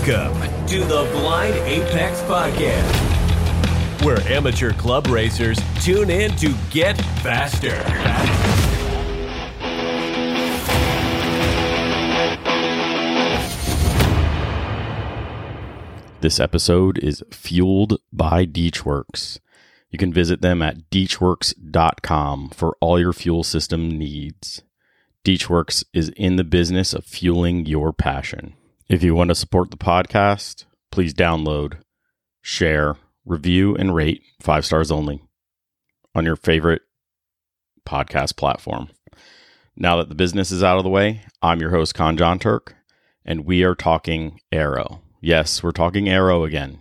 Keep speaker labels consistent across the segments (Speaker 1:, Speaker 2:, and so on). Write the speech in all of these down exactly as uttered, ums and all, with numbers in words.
Speaker 1: Welcome to the Blind Apex Podcast, where amateur club racers tune in to get faster.
Speaker 2: This episode is fueled by Deechworks. You can visit them at deechworks dot com for all your fuel system needs. Deechworks is in the business of fueling your passion. If you want to support the podcast, please download, share, review, and rate, five stars only, on your favorite podcast platform. Now that the business is out of the way, I'm your host, Khan John Turk, and we are talking aero. Yes, we're talking aero again.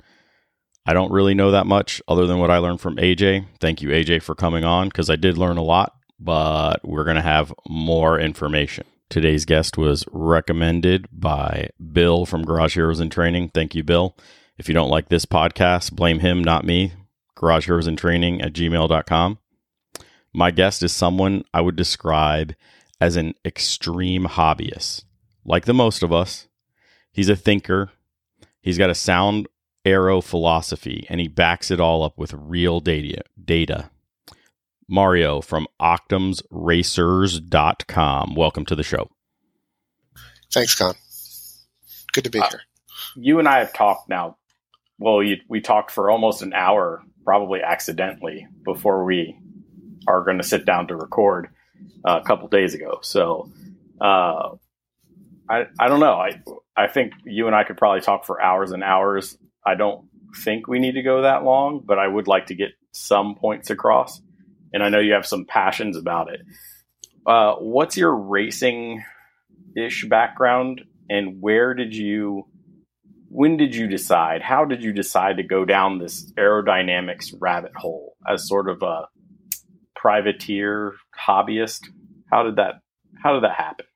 Speaker 2: I don't really know that much other than what I learned from A J. Thank you, A J, for coming on, because I did learn a lot, but we're going to have more information. Today's guest was recommended by Bill from Garage Heroes in Training. Thank you, Bill. If you don't like this podcast, blame him, not me. Garage Heroes in Training at gmail dot com. My guest is someone I would describe as an extreme hobbyist. Like the most of us, he's a thinker. He's got a sound aero philosophy, and he backs it all up with real data. data. Mario from Octams Racers dot com. Welcome to the show.
Speaker 3: Thanks, Con. Good to be uh, here.
Speaker 4: You and I have talked now. Well, you, we talked for almost an hour, probably accidentally, before we are going to sit down to record uh, a couple days ago. So uh, I I don't know. I I think you and I could probably talk for hours and hours. I don't think we need to go that long, but I would like to get some points across. And I know you have some passions about it. Uh, what's your racing-ish background, and where did you, when did you decide, how did you decide to go down this aerodynamics rabbit hole as sort of a privateer hobbyist? How did that, how did that happen?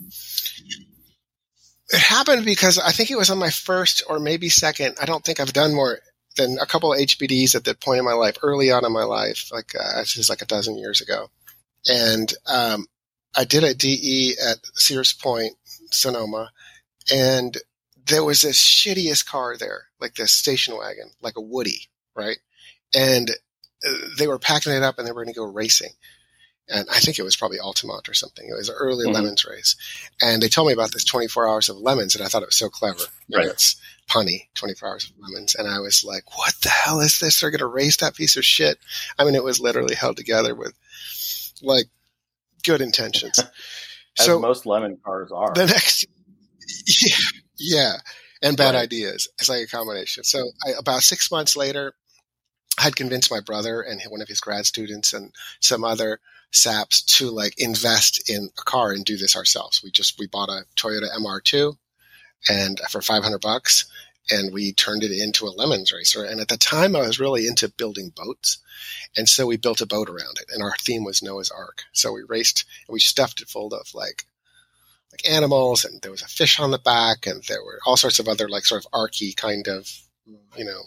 Speaker 3: It happened because I think it was on my first or maybe second. I don't think I've done more than a couple of H B Ds at that point in my life, early on in my life, like uh, this is like a dozen years ago. And um, I did a D E at Sears Point, Sonoma, and there was this shittiest car there, like this station wagon, like a Woody, right? And uh, they were packing it up and they were going to go racing. And I think it was probably Altamont or something. It was an early mm-hmm. Lemons race. And they told me about this twenty-four hours of Lemons, and I thought it was so clever. You
Speaker 4: right.
Speaker 3: know, it's punny, twenty-four hours of Lemons. And I was like, what the hell is this? They're going to race that piece of shit. I mean, it was literally held together with, like, good intentions.
Speaker 4: As
Speaker 3: so
Speaker 4: most lemon cars are.
Speaker 3: The next, yeah, yeah and bad
Speaker 4: right.
Speaker 3: ideas. It's like a combination. So I, about six months later, I had convinced my brother and one of his grad students and some other saps to like invest in a car and do this ourselves. We just, we bought a Toyota M R two and for five hundred bucks, and we turned it into a Lemons racer. And at the time I was really into building boats. And so we built a boat around it, and our theme was Noah's Ark. So we raced and we stuffed it full of like, like animals, and there was a fish on the back, and there were all sorts of other like sort of arky kind of, you know,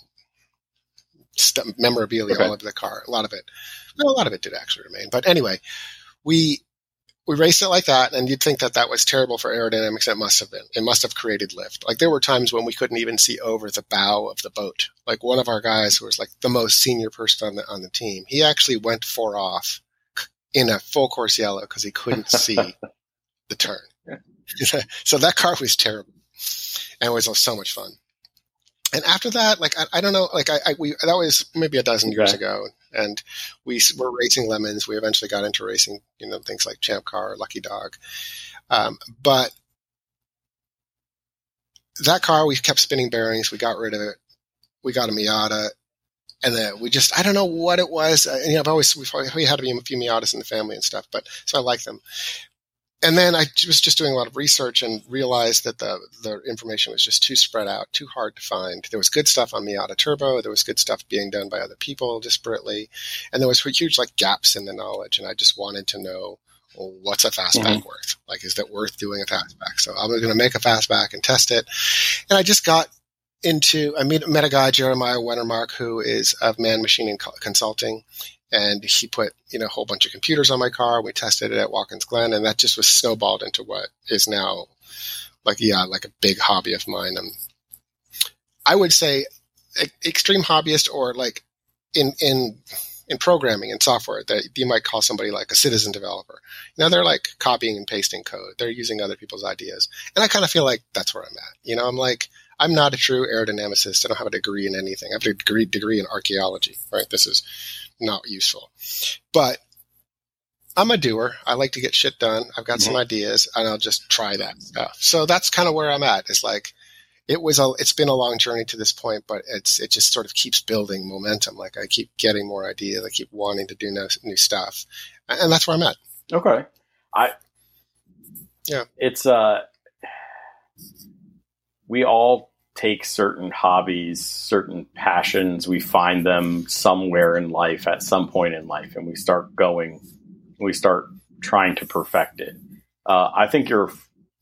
Speaker 3: st- memorabilia okay. all over the car. A lot of it. No, a lot of it did actually remain. But anyway, we we raced it like that, and you'd think that that was terrible for aerodynamics. It must have been. It must have created lift. Like there were times when we couldn't even see over the bow of the boat. Like one of our guys who was like the most senior person on the on the team, he actually went four off in a full course yellow because he couldn't see the turn. So that car was terrible, and it was so much fun. And after that, like, I, I don't know, like I, I, we, that was maybe a dozen okay. years ago, and we were racing Lemons. We eventually got into racing, you know, things like Champ Car, Lucky Dog. Um, but that car, we kept spinning bearings. We got rid of it. We got a Miata, and then we just, I don't know what it was. Uh, you know, I've always, we've, we had a few Miatas in the family and stuff, but so I like them. And then I was just doing a lot of research and realized that the the information was just too spread out, too hard to find. There was good stuff on Miata Turbo. There was good stuff being done by other people disparately. And there was huge like gaps in the knowledge. And I just wanted to know, well, what's a fastback mm-hmm. worth? Like, is it worth doing a fastback? So I was going to make a fastback and test it. And I just got into, I met, met a guy, Jeremiah Wennermark, who is of Man Machine Consulting. And he put, you know, a whole bunch of computers on my car. We tested it at Watkins Glen, and that just was snowballed into what is now like, yeah, like a big hobby of mine. I'm I would say e- extreme hobbyist, or like in, in, in programming and software, that you might call somebody like a citizen developer. You know, they're like copying and pasting code. They're using other people's ideas. And I kind of feel like that's where I'm at. You know, I'm like, I'm not a true aerodynamicist. I don't have a degree in anything. I have a degree, degree in archaeology, right? This is not useful. But I'm a doer. I like to get shit done. I've got mm-hmm. some ideas, and I'll just try that stuff. So that's kind of where I'm at. It's like, it was a, it's been a long journey to this point, but it's, it just sort of keeps building momentum. Like I keep getting more ideas. I keep wanting to do no, new stuff. And that's where I'm at.
Speaker 4: Okay. I,
Speaker 3: yeah,
Speaker 4: it's, uh, we all take certain hobbies, certain passions. We find them somewhere in life at some point in life, and we start going, we start trying to perfect it. Uh, I think you're,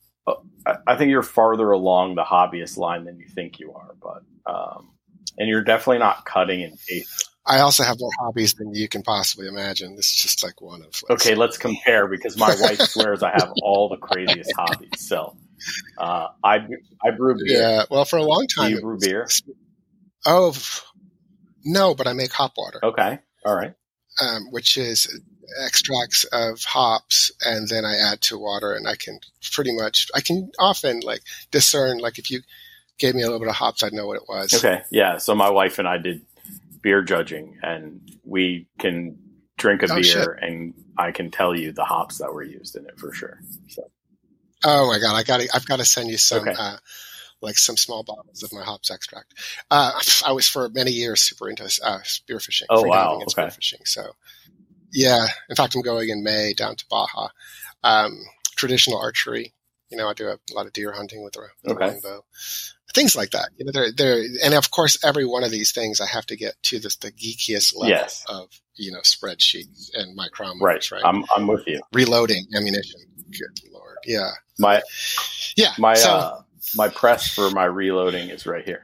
Speaker 4: I think you're farther along the hobbyist line than you think you are, but, um, and you're definitely not cutting and pasting.
Speaker 3: I also have more hobbies than you can possibly imagine. This is just like one of.
Speaker 4: Let's okay, let's compare, because my wife swears I have all the craziest hobbies. So, uh, I I brew beer.
Speaker 3: Yeah, well, for a long time.
Speaker 4: Do you brew beer?
Speaker 3: Oh, no, but I make hop water.
Speaker 4: Okay, all right.
Speaker 3: Um, which is extracts of hops, and then I add to water, and I can pretty much, I can often like discern, like if you gave me a little bit of hops, I'd know what it was.
Speaker 4: Okay, yeah. So my wife and I did beer judging, and we can drink a
Speaker 3: oh,
Speaker 4: beer
Speaker 3: shit.
Speaker 4: and I can tell you the hops that were used in it for sure. So.
Speaker 3: Oh my God. I got to, I've got to send you some,
Speaker 4: okay.
Speaker 3: uh, like some small bottles of my hops extract. Uh, I was for many years super into, uh, spearfishing.
Speaker 4: Oh, wow. Okay.
Speaker 3: Spearfishing. So yeah, in fact, I'm going in May down to Baja. Um, traditional archery. You know, I do a lot of deer hunting with a
Speaker 4: okay.
Speaker 3: longbow. Things like that. You know, they're, they're, and of course, every one of these things I have to get to this, the geekiest level
Speaker 4: yes.
Speaker 3: of, you know, spreadsheets and micrometers,
Speaker 4: right?
Speaker 3: right?
Speaker 4: I'm, I'm with you.
Speaker 3: Reloading ammunition. Good Lord. Yeah.
Speaker 4: My,
Speaker 3: yeah.
Speaker 4: My,
Speaker 3: so,
Speaker 4: uh, my press for my reloading is right here.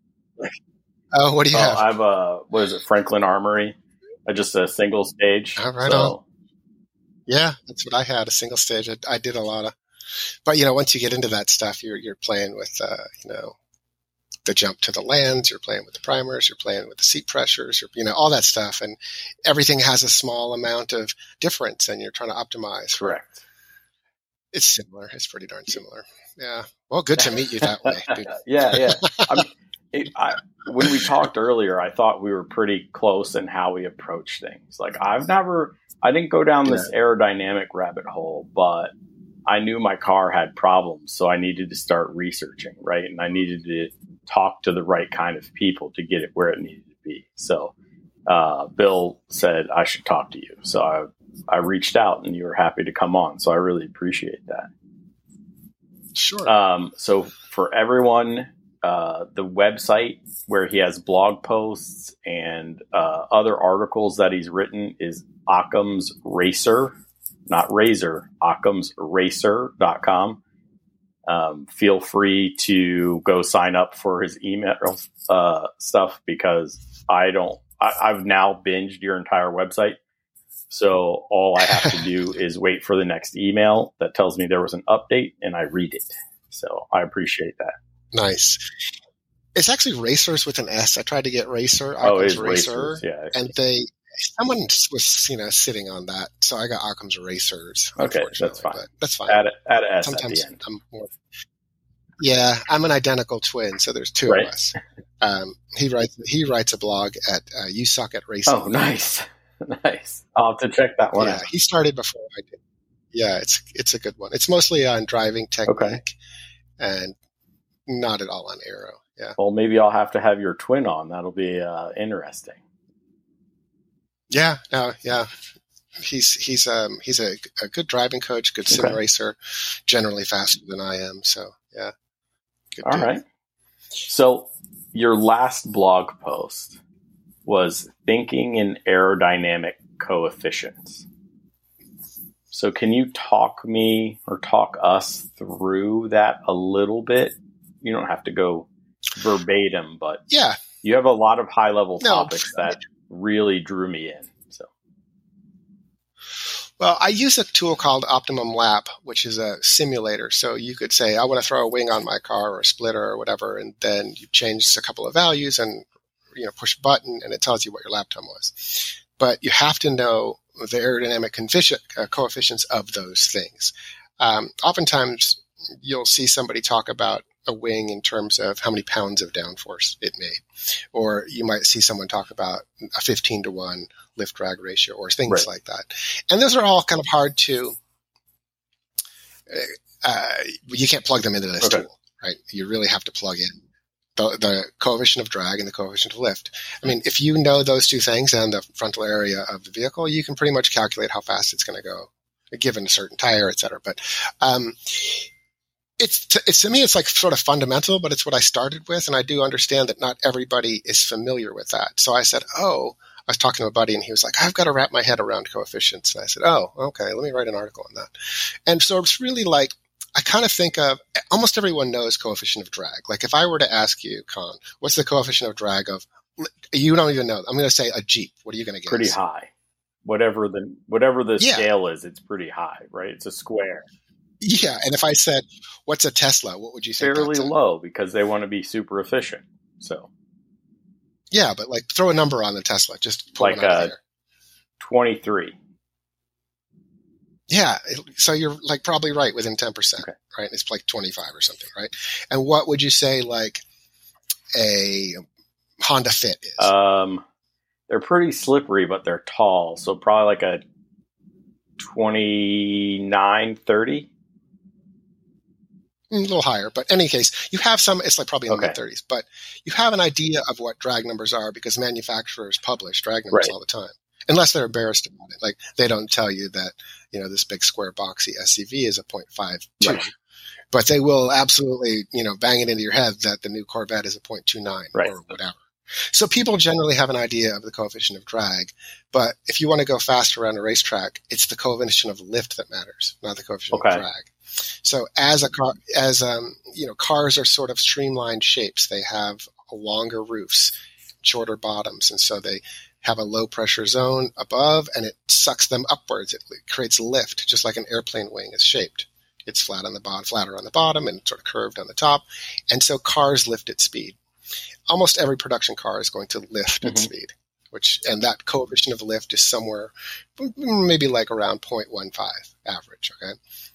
Speaker 3: Oh, what do you
Speaker 4: oh,
Speaker 3: have?
Speaker 4: I have a, what is it? Franklin Armory. I just a single stage.
Speaker 3: All right.
Speaker 4: So.
Speaker 3: On. Yeah. That's what I had. A single stage. I, I did a lot of. But, you know, once you get into that stuff, you're you're playing with, uh, you know, the jump to the lands, you're playing with the primers, you're playing with the seat pressures, you're, you know, all that stuff. And everything has a small amount of difference, and you're trying to optimize.
Speaker 4: Correct.
Speaker 3: It's similar. It's pretty darn similar. Yeah. Well, good to meet you that way, dude.
Speaker 4: yeah, yeah. I mean, it, I, when we talked earlier, I thought we were pretty close in how we approach things. Like, I've never, I didn't go down this yeah. aerodynamic rabbit hole, but I knew my car had problems, so I needed to start researching, right? And I needed to talk to the right kind of people to get it where it needed to be. So uh, Bill said I should talk to you. So I, I reached out, and you were happy to come on. So I really appreciate that.
Speaker 3: Sure.
Speaker 4: Um, so for everyone, uh, the website where he has blog posts and uh, other articles that he's written is Occam's Racer. Not Razor, Occam's Racer dot com. Um, feel free to go sign up for his email uh, stuff, because I don't, I, I've now binged your entire website. So all I have to do is wait for the next email that tells me there was an update, and I read it. So I appreciate that.
Speaker 3: Nice. It's actually Racers with an S. I tried to get Racer.
Speaker 4: Oh, it's
Speaker 3: Racer.
Speaker 4: Racers, yeah.
Speaker 3: And they, someone was, you know, sitting on that, so I got Occam's Racers.
Speaker 4: Okay, that's fine.
Speaker 3: But that's fine.
Speaker 4: Add, a, add an S
Speaker 3: Sometimes
Speaker 4: at the end.
Speaker 3: I'm more, yeah, I'm an identical twin, so there's two
Speaker 4: right.
Speaker 3: of us. Um, he writes he writes a blog at uh, You Suck at Racing.
Speaker 4: Oh, nice, nice. I'll have to check that one
Speaker 3: yeah,
Speaker 4: out.
Speaker 3: He started before I did. Yeah, it's it's a good one. It's mostly on driving technique,
Speaker 4: okay.
Speaker 3: and not at all on aero. Yeah.
Speaker 4: Well, maybe I'll have to have your twin on. That'll be uh, interesting.
Speaker 3: Yeah, no, yeah. He's he's um he's a, a good driving coach, good sim
Speaker 4: okay.
Speaker 3: racer, generally faster than I am. So yeah. Good
Speaker 4: All
Speaker 3: dude.
Speaker 4: right. So your last blog post was thinking in aerodynamic coefficients. So can you talk me or talk us through that a little bit? You don't have to go verbatim, but
Speaker 3: yeah,
Speaker 4: you have a lot of high level
Speaker 3: no,
Speaker 4: topics that really drew me in. So,
Speaker 3: Well, I use a tool called Optimum Lap, which is a simulator. So you could say, I want to throw a wing on my car or a splitter or whatever, and then you change a couple of values and you know push a button, and it tells you what your lap time was. But you have to know the aerodynamic coefficient, uh, coefficients of those things. Um, oftentimes, you'll see somebody talk about a wing in terms of how many pounds of downforce it made. Or you might see someone talk about a fifteen to one lift drag ratio or things
Speaker 4: Right.
Speaker 3: like that. And those are all kind of hard to, uh, you can't plug them into this
Speaker 4: Okay.
Speaker 3: tool, right? You really have to plug in the, the coefficient of drag and the coefficient of lift. I mean, if you know those two things and the frontal area of the vehicle, you can pretty much calculate how fast it's going to go, given a certain tire, et cetera. But, um, It's to, it's to me, it's like sort of fundamental, but it's what I started with. And I do understand that not everybody is familiar with that. So I said, oh, I was talking to a buddy and he was like, I've got to wrap my head around coefficients. And I said, oh, okay, let me write an article on that. And so it's really like, I kind of think of, almost everyone knows coefficient of drag. Like if I were to ask you, Con, what's the coefficient of drag of, you don't even know. I'm going to say a Jeep. What are you going to guess?
Speaker 4: Pretty high. Whatever the whatever the
Speaker 3: Yeah.
Speaker 4: scale is, it's pretty high, right? It's a square.
Speaker 3: Yeah. And if I said, what's a Tesla? What would you say?
Speaker 4: Fairly
Speaker 3: that's a-
Speaker 4: low because they want to be super efficient. So
Speaker 3: Yeah, but like throw a number on the Tesla. Just pull
Speaker 4: Like,
Speaker 3: one out of
Speaker 4: uh,
Speaker 3: the air.
Speaker 4: twenty-three.
Speaker 3: Yeah, it- so you're like probably right within ten percent,
Speaker 4: Okay.
Speaker 3: right? It's like twenty-five or something, right? And what would you say like a Honda Fit is?
Speaker 4: Um, they're pretty slippery, but they're tall. So probably like a twenty-nine, thirty.
Speaker 3: Mm, a little higher, but in any case, you have some, it's like probably in the
Speaker 4: Okay.
Speaker 3: mid thirties, but you have an idea of what drag numbers are because manufacturers publish drag numbers
Speaker 4: Right.
Speaker 3: all the time. Unless they're embarrassed about it. Like they don't tell you that, you know, this big square boxy S C V is a point five two.
Speaker 4: Right.
Speaker 3: But they will absolutely, you know, bang it into your head that the new Corvette is a point two nine
Speaker 4: Right.
Speaker 3: or whatever. So people generally have an idea of the coefficient of drag, but if you want to go fast around a racetrack, it's the coefficient of lift that matters, not the coefficient
Speaker 4: Okay.
Speaker 3: of drag. So as a car, as um, you know, cars are sort of streamlined shapes. They have longer roofs, shorter bottoms, and so they have a low pressure zone above, and it sucks them upwards. It creates lift, just like an airplane wing is shaped. It's flat on the bottom, flatter on the bottom, and sort of curved on the top. And so cars lift at speed. Almost every production car is going to lift at
Speaker 4: Mhm.
Speaker 3: speed, which and that coefficient of lift is somewhere maybe like around zero point one five average. Okay.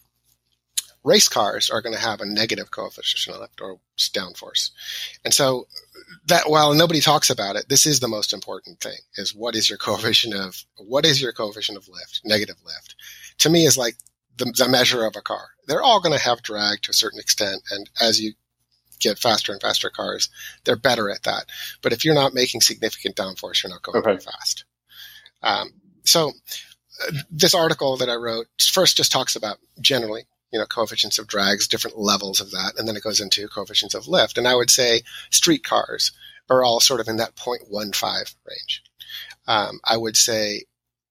Speaker 3: Race cars are going to have a negative coefficient of lift or downforce. And so that while nobody talks about it, this is the most important thing is what is your coefficient of, what is your coefficient of lift, negative lift to me is like the, the measure of a car. They're all going to have drag to a certain extent. And as you get faster and faster cars, they're better at that. But if you're not making significant downforce, you're not going
Speaker 4: Okay.
Speaker 3: very fast. Um, so uh, this article that I wrote first just talks about generally, you know, coefficients of drags, different levels of that, and then it goes into coefficients of lift. And I would say street cars are all sort of in that zero point one five range. Um, I would say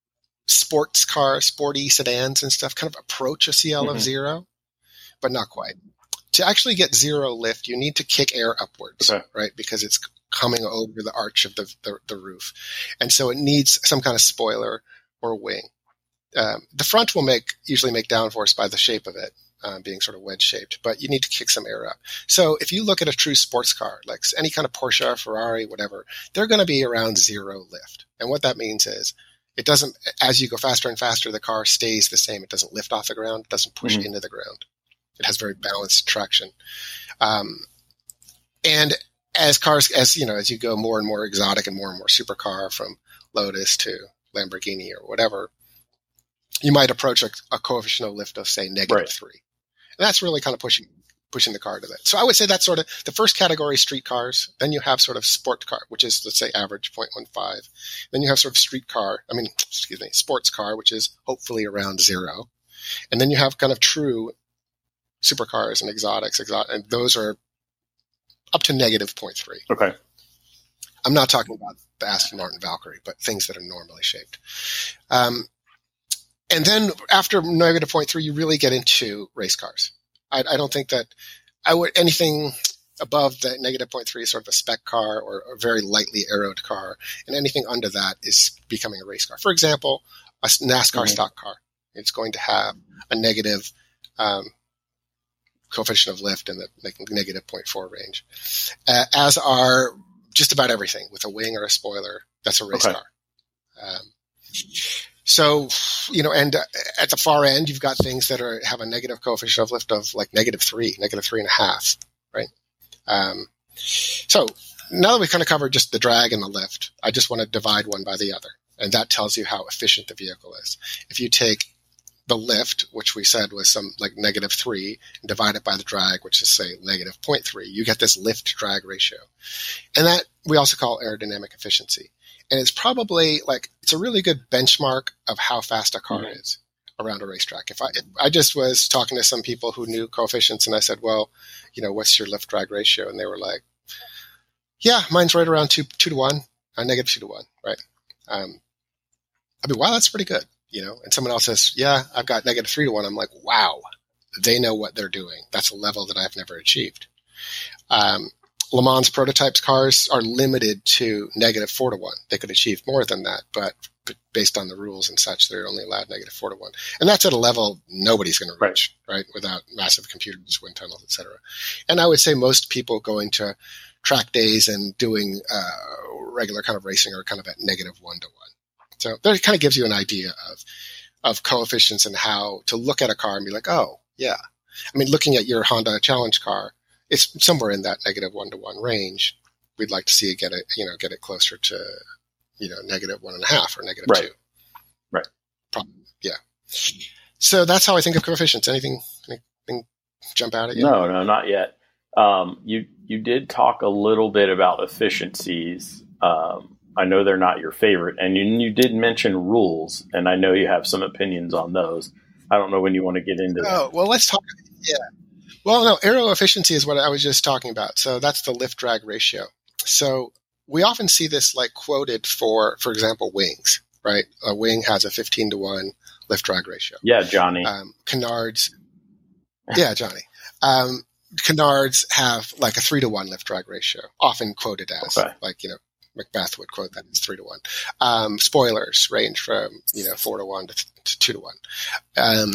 Speaker 3: sports cars, sporty sedans and stuff kind of approach a C L
Speaker 4: Mhm.
Speaker 3: of zero, but not quite. To actually get zero lift, you need to kick air upwards,
Speaker 4: Okay.
Speaker 3: right? Because it's coming over the arch of the, the, the roof. And so it needs some kind of spoiler or wing. Um, the front will make usually make downforce by the shape of it, uh, being sort of wedge shaped, but you need to kick some air up. So if you look at a true sports car, like any kind of Porsche, Ferrari, whatever, they're going to be around zero lift. And what that means is it doesn't, as you go faster and faster, the car stays the same. It doesn't lift off the ground. It doesn't push
Speaker 4: Mhm.
Speaker 3: into the ground. It has very balanced traction. Um, and as cars, as you know, as you go more and more exotic and more and more supercar from Lotus to Lamborghini or whatever, you might approach a, a coefficient of lift of say negative
Speaker 4: Right.
Speaker 3: three. And that's really kind of pushing, pushing the car to that. So I would say that's sort of the first category, street cars. Then you have sort of sport car, which is, let's say average zero point one five. Then you have sort of street car. I mean, excuse me, sports car, which is hopefully around zero. And then you have kind of true supercars and exotics, exotic, and those are up to negative zero point three.
Speaker 4: Okay.
Speaker 3: I'm not talking about the Aston Martin Valkyrie, but things that are normally shaped. Um, and then after negative zero point three, you really get into race cars. I, I don't think that I would anything above the negative zero point three is sort of a spec car or a very lightly aeroed car, and anything under that is becoming a race car. For example, a NASCAR
Speaker 4: Mhm.
Speaker 3: stock car. It's going to have a negative um, coefficient of lift in the like, negative zero point four range, uh, as are just about everything with a wing or a spoiler. That's a race
Speaker 4: Okay.
Speaker 3: car. Um, so, you know, and uh, at the far end, you've got things that are have a negative coefficient of lift of like negative three, negative three and a half, right? Um, so now that we've kind of covered just the drag and the lift, I just want to divide one by the other. And that tells you how efficient the vehicle is. If you take the lift, which we said was some like negative three, and divide it by the drag, which is say negative zero point three, you get this lift drag ratio. And that we also call aerodynamic efficiency. And it's probably like, it's a really good benchmark of how fast a car mm-hmm. is around a racetrack. If I, if I just was talking to some people who knew coefficients and I said, well, you know, what's your lift drag ratio? And they were like, yeah, mine's right around two, two to one, uh, negative two to one, right? Um, I mean, wow, that's pretty good, you know? And someone else says, yeah, I've got negative three to one. I'm like, wow, they know what they're doing. That's a level that I've never achieved. Um, Le Mans prototypes cars are limited to negative four to one. They could achieve more than that, but based on the rules and such, they're only allowed negative four to one. And that's at a level nobody's going to reach, right. right? Without massive computers, wind tunnels, et cetera. And I would say most people going to track days and doing uh, regular kind of racing are kind of at negative one to one. So that kind of gives you an idea of, of coefficients and how to look at a car and be like, oh, yeah. I mean, looking at your Honda Challenge car, it's somewhere in that negative one to one range. We'd like to see it get it, you know, get it closer to, you know, negative one and a half or negative
Speaker 4: right.
Speaker 3: two.
Speaker 4: Right.
Speaker 3: Probably, yeah. So that's how I think of coefficients. Anything, anything jump out at you?
Speaker 4: No, no, not yet. Um, you you did talk a little bit about efficiencies. Um, I know they're not your favorite, and you you did mention rules, and I know you have some opinions on those. I don't know when you want to get into that.
Speaker 3: Oh, well, let's talk. Yeah. Well, no, aero efficiency is what I was just talking about. So that's the lift drag ratio. So we often see this like quoted for, for example, wings, right? A wing has a fifteen to one lift drag ratio.
Speaker 4: Yeah, Johnny.
Speaker 3: Um, canards. Yeah, Johnny. Um, canards have like a three to one lift drag ratio, often quoted as
Speaker 4: okay.
Speaker 3: like, you know, Macbeth would quote that as three to one. Um, spoilers range from, you know, four to one to, to two to one. Um,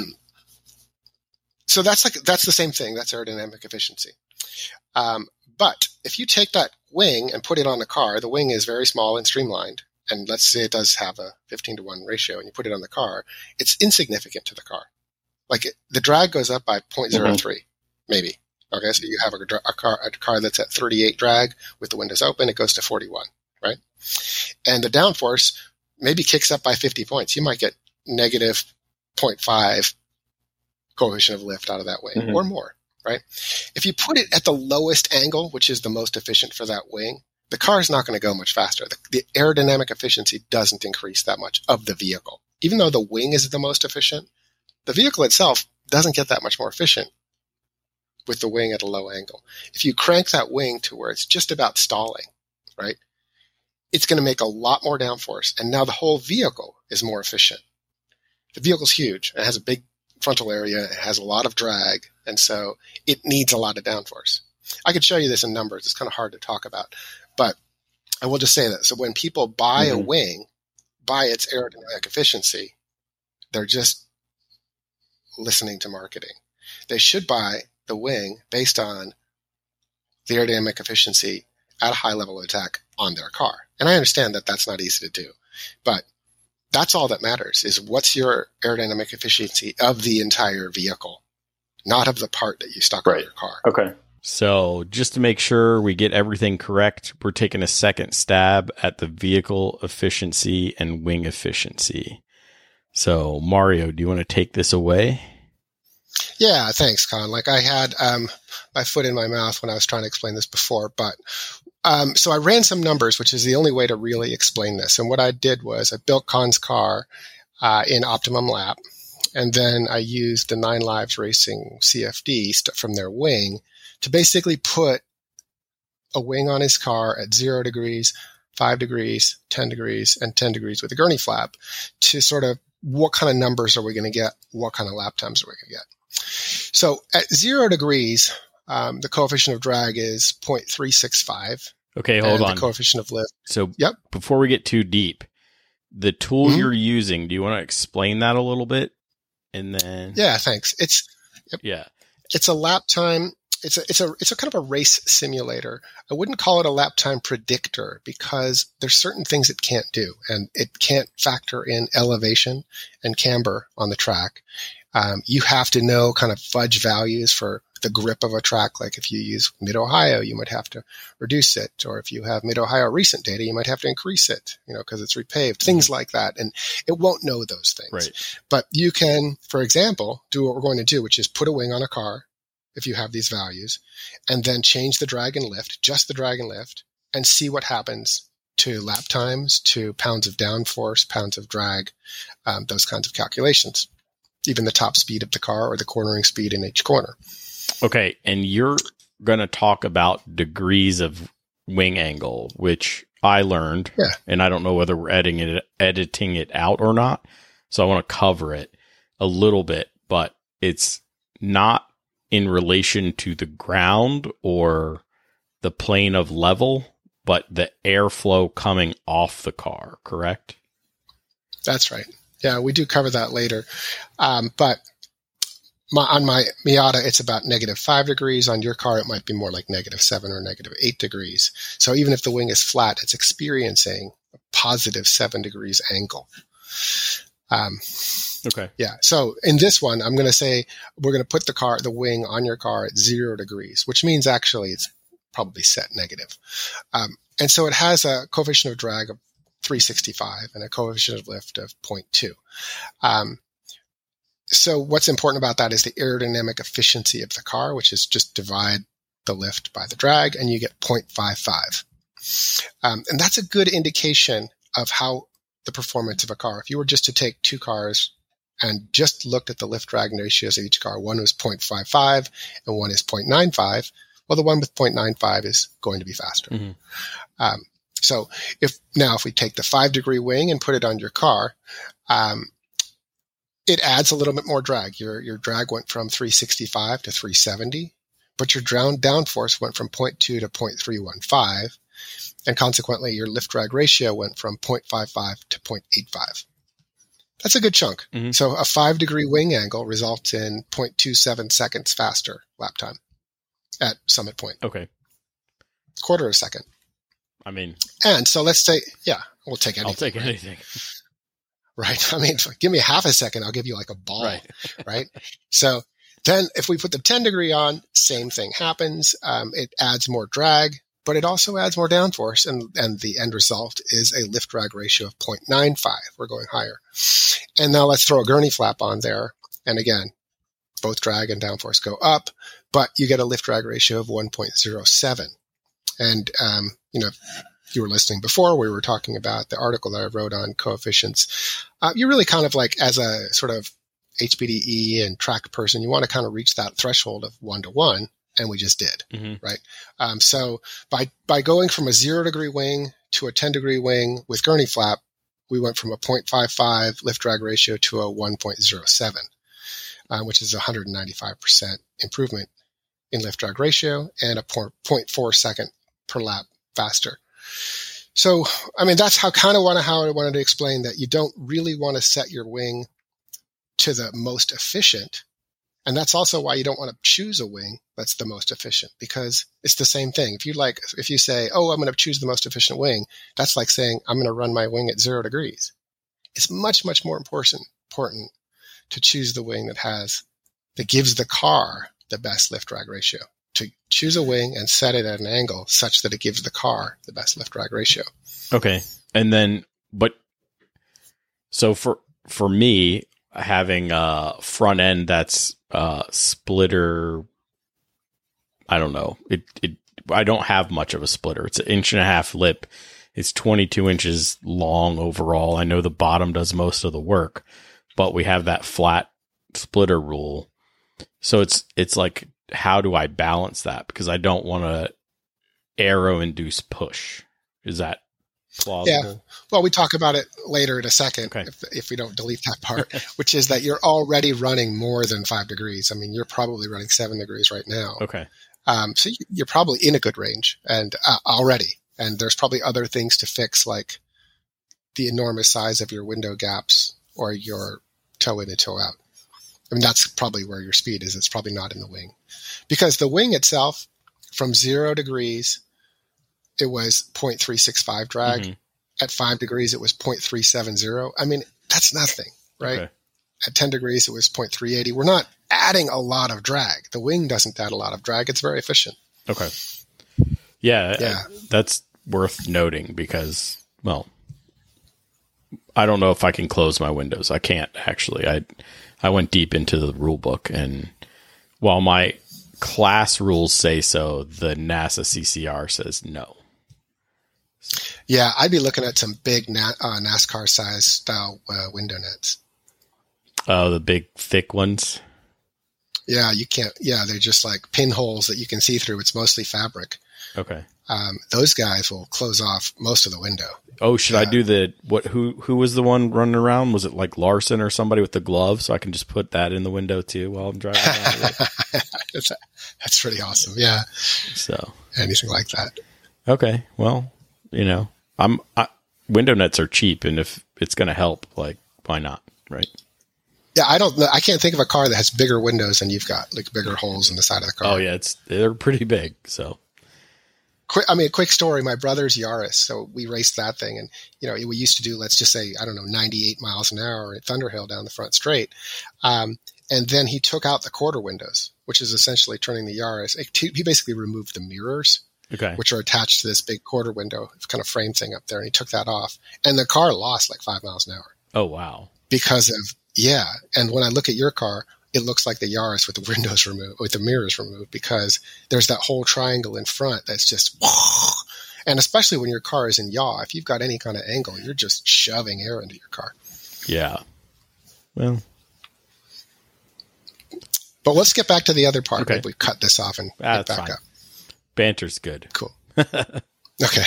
Speaker 3: So that's like, that's the same thing. That's aerodynamic efficiency. Um, but if you take that wing and put it on a car, the wing is very small and streamlined. And let's say it does have a fifteen to one ratio and you put it on the car, it's insignificant to the car. Like it, the drag goes up by zero point zero three, mm-hmm. maybe. Okay. So you have a, a car, a car that's at thirty-eight drag with the windows open, it goes to forty-one, right? And the downforce maybe kicks up by fifty points. You might get negative zero point five coefficient of lift out of that wing mm-hmm. or more, right? If you put it at the lowest angle, which is the most efficient for that wing, the car is not going to go much faster. The, the aerodynamic efficiency doesn't increase that much of the vehicle. Even though the wing is the most efficient, the vehicle itself doesn't get that much more efficient with the wing at a low angle. If you crank that wing to where it's just about stalling, right, it's going to make a lot more downforce. And now the whole vehicle is more efficient. The vehicle's huge. It has a big frontal area, it has a lot of drag, and so it needs a lot of downforce. I could show you this in numbers. It's kind of hard to talk about, but I will just say that. So when people buy mm-hmm. a wing by its aerodynamic efficiency, they're just listening to marketing. They should buy the wing based on the aerodynamic efficiency at a high level of attack on their car. And I understand that that's not easy to do, but that's all that matters is what's your aerodynamic efficiency of the entire vehicle, not of the part that you stuck
Speaker 4: right.
Speaker 3: on your car.
Speaker 4: Okay.
Speaker 2: So just to make sure we get everything correct, we're taking a second stab at the vehicle efficiency and wing efficiency. So Mario, do you want to take this away?
Speaker 3: Yeah, thanks, Con. Like I had um, my foot in my mouth when I was trying to explain this before, but Um, so I ran some numbers, which is the only way to really explain this. And what I did was I built Con's car uh, in Optimum Lap, and then I used the Nine Lives Racing C F D st- from their wing to basically put a wing on his car at zero degrees, five degrees, ten degrees, and ten degrees with a gurney flap to sort of what kind of numbers are we going to get? What kind of lap times are we going to get? So at zero degrees, um, the coefficient of drag is zero point three six five.
Speaker 2: Okay, hold on.
Speaker 3: The coefficient of lift.
Speaker 2: So
Speaker 3: yep.
Speaker 2: Before we get too deep, the tool
Speaker 3: mm-hmm.
Speaker 2: you're using, do you want to explain that a little bit? And then
Speaker 3: Yeah, thanks. It's yep.
Speaker 2: yeah,
Speaker 3: it's a lap time. It's a it's a it's a kind of a race simulator. I wouldn't call it a lap time predictor because there's certain things it can't do, and it can't factor in elevation and camber on the track. Um, you have to know kind of fudge values for the grip of a track. Like if you use Mid-Ohio, you might have to reduce it. Or if you have Mid-Ohio recent data, you might have to increase it, you know, because it's repaved, things like that. And it won't know those things.
Speaker 2: Right.
Speaker 3: But you can, for example, do what we're going to do, which is put a wing on a car if you have these values, and then change the drag and lift, just the drag and lift, and see what happens to lap times, to pounds of downforce, pounds of drag, um, those kinds of calculations. Even the top speed of the car or the cornering speed in each corner.
Speaker 2: Okay, and you're going to talk about degrees of wing angle, which I learned,
Speaker 3: yeah.
Speaker 2: and I don't know whether we're editing it, editing it out or not, so I want to cover it a little bit, but it's not in relation to the ground or the plane of level, but the airflow coming off the car, correct?
Speaker 3: That's right. Yeah, we do cover that later. Um, but my, on my Miata, it's about negative five degrees. On your car, it might be more like negative seven or negative eight degrees. So even if the wing is flat, it's experiencing a positive seven degrees angle. Um,
Speaker 2: okay.
Speaker 3: Yeah. So in this one, I'm going to say we're going to put the car, the wing on your car at zero degrees, which means actually it's probably set negative. Um, and so it has a coefficient of drag of three sixty-five and a coefficient of lift of zero point two. Um, so what's important about that is the aerodynamic efficiency of the car, which is just divide the lift by the drag, and you get zero point five five. Um, and that's a good indication of how the performance of a car. If you were just to take two cars and just looked at the lift drag ratios of each car, one was zero point five five and one is zero point nine five. Well, the one with zero point nine five is going to be faster. Mm-hmm. Um, So if now if we take the five degree wing and put it on your car, um, it adds a little bit more drag. Your your drag went from three sixty-five to three seventy, but your down downforce went from zero point two to zero point three one five, and consequently your lift drag ratio went from zero point five five to zero point eight five. That's a good chunk. Mm-hmm. So a five degree wing angle results in zero point two seven seconds faster lap time at summit point.
Speaker 2: Okay,
Speaker 3: quarter of a second.
Speaker 2: I mean,
Speaker 3: and so let's say, yeah, we'll take anything.
Speaker 2: I'll take anything.
Speaker 3: Right. I mean, give me half a second, I'll give you like a ball.
Speaker 2: Right.
Speaker 3: Right. So then if we put the ten degree on, same thing happens. Um, it adds more drag, but it also adds more downforce. And, and the end result is a lift drag ratio of zero point nine five. We're going higher. And now let's throw a gurney flap on there. And again, both drag and downforce go up, but you get a lift drag ratio of one point zero seven. And, um, you know, if you were listening before, we were talking about the article that I wrote on coefficients. Uh, you really kind of like, as a sort of H P D E and track person, you want to kind of reach that threshold of one to one, and we just did, mm-hmm. right? Um, so by by going from a zero degree wing to a ten degree wing with gurney flap, we went from a zero point five five lift drag ratio to a one point zero seven, uh, which is a one hundred ninety-five percent improvement in lift drag ratio and a zero point four second per lap faster. So, I mean, that's how kind of want to, how I wanted to explain that you don't really want to set your wing to the most efficient. And that's also why you don't want to choose a wing that's the most efficient, because it's the same thing. If you like, if you say, oh, I'm going to choose the most efficient wing, that's like saying I'm going to run my wing at zero degrees. It's much, much more important, important to choose the wing that has, that gives the car the best lift drag ratio. To choose a wing and set it at an angle such that it gives the car the best lift drag ratio.
Speaker 2: Okay. And then, but so for, for me, having a front end that's uh splitter, I don't know. It, it, I don't have much of a splitter. It's an inch and a half lip. It's twenty-two inches long overall. I know the bottom does most of the work, but we have that flat splitter rule. So it's, it's like, how do I balance that? Because I don't want to aero induce push. Is that plausible?
Speaker 3: Yeah. Well, we talk about it later in a second, okay. if, if we don't delete that part, which is that you're already running more than five degrees. I mean, you're probably running seven degrees right now.
Speaker 2: Okay.
Speaker 3: Um, so you're probably in a good range and uh, already. And there's probably other things to fix, like the enormous size of your window gaps or your toe in and toe out. I mean, that's probably where your speed is. It's probably not in the wing. Because the wing itself, from zero degrees, it was zero point three six five drag. Mm-hmm. At five degrees, it was zero point three seven zero. I mean, that's nothing, right? Okay. At ten degrees, it was zero point three eight zero. We're not adding a lot of drag. The wing doesn't add a lot of drag. It's very efficient.
Speaker 2: Okay. Yeah, yeah. That's worth noting because, well, I don't know if I can close my windows. I can't, actually. I I went deep into the rule book, and while my class rules say so, the NASA C C R says no.
Speaker 3: Yeah, I'd be looking at some big Na- uh, NASCAR size style uh, window nets.
Speaker 2: Oh, the big thick ones?
Speaker 3: Yeah, you can't. Yeah, they're just like pinholes that you can see through. It's mostly fabric.
Speaker 2: Okay.
Speaker 3: Um, those guys will close off most of the window.
Speaker 2: Oh, should uh, I do the what? Who who was the one running around? Was it like Larson or somebody with the glove? So I can just put that in the window too while I'm driving.
Speaker 3: that's, that's pretty awesome. Yeah.
Speaker 2: So
Speaker 3: anything like that.
Speaker 2: Okay. Well, you know, I'm I, window nets are cheap, and if it's going to help, like, why not? Right.
Speaker 3: Yeah, I don't know. I can't think of a car that has bigger windows than you've got, like bigger holes in the side of the car.
Speaker 2: Oh yeah, it's they're pretty big. So,
Speaker 3: quick, I mean, a quick story. My brother's Yaris, so we raced that thing, and you know, we used to do, let's just say, I don't know, ninety-eight miles an hour at Thunderhill down the front straight, um, and then he took out the quarter windows, which is essentially turning the Yaris. He basically removed the mirrors,
Speaker 2: okay,
Speaker 3: which are attached to this big quarter window kind of frame thing up there, and he took that off, and the car lost like five miles an hour.
Speaker 2: Oh wow!
Speaker 3: Because of Yeah, and when I look at your car, it looks like the Yaris with the windows removed, with the mirrors removed, because there's that whole triangle in front that's just, and especially when your car is in yaw, if you've got any kind of angle, you're just shoving air into your car.
Speaker 2: Yeah. Well.
Speaker 3: But let's get back to the other part.
Speaker 2: Okay.
Speaker 3: Maybe we cut this off and
Speaker 2: ah,
Speaker 3: get back
Speaker 2: fine.
Speaker 3: up.
Speaker 2: Banter's good.
Speaker 3: Cool. Okay.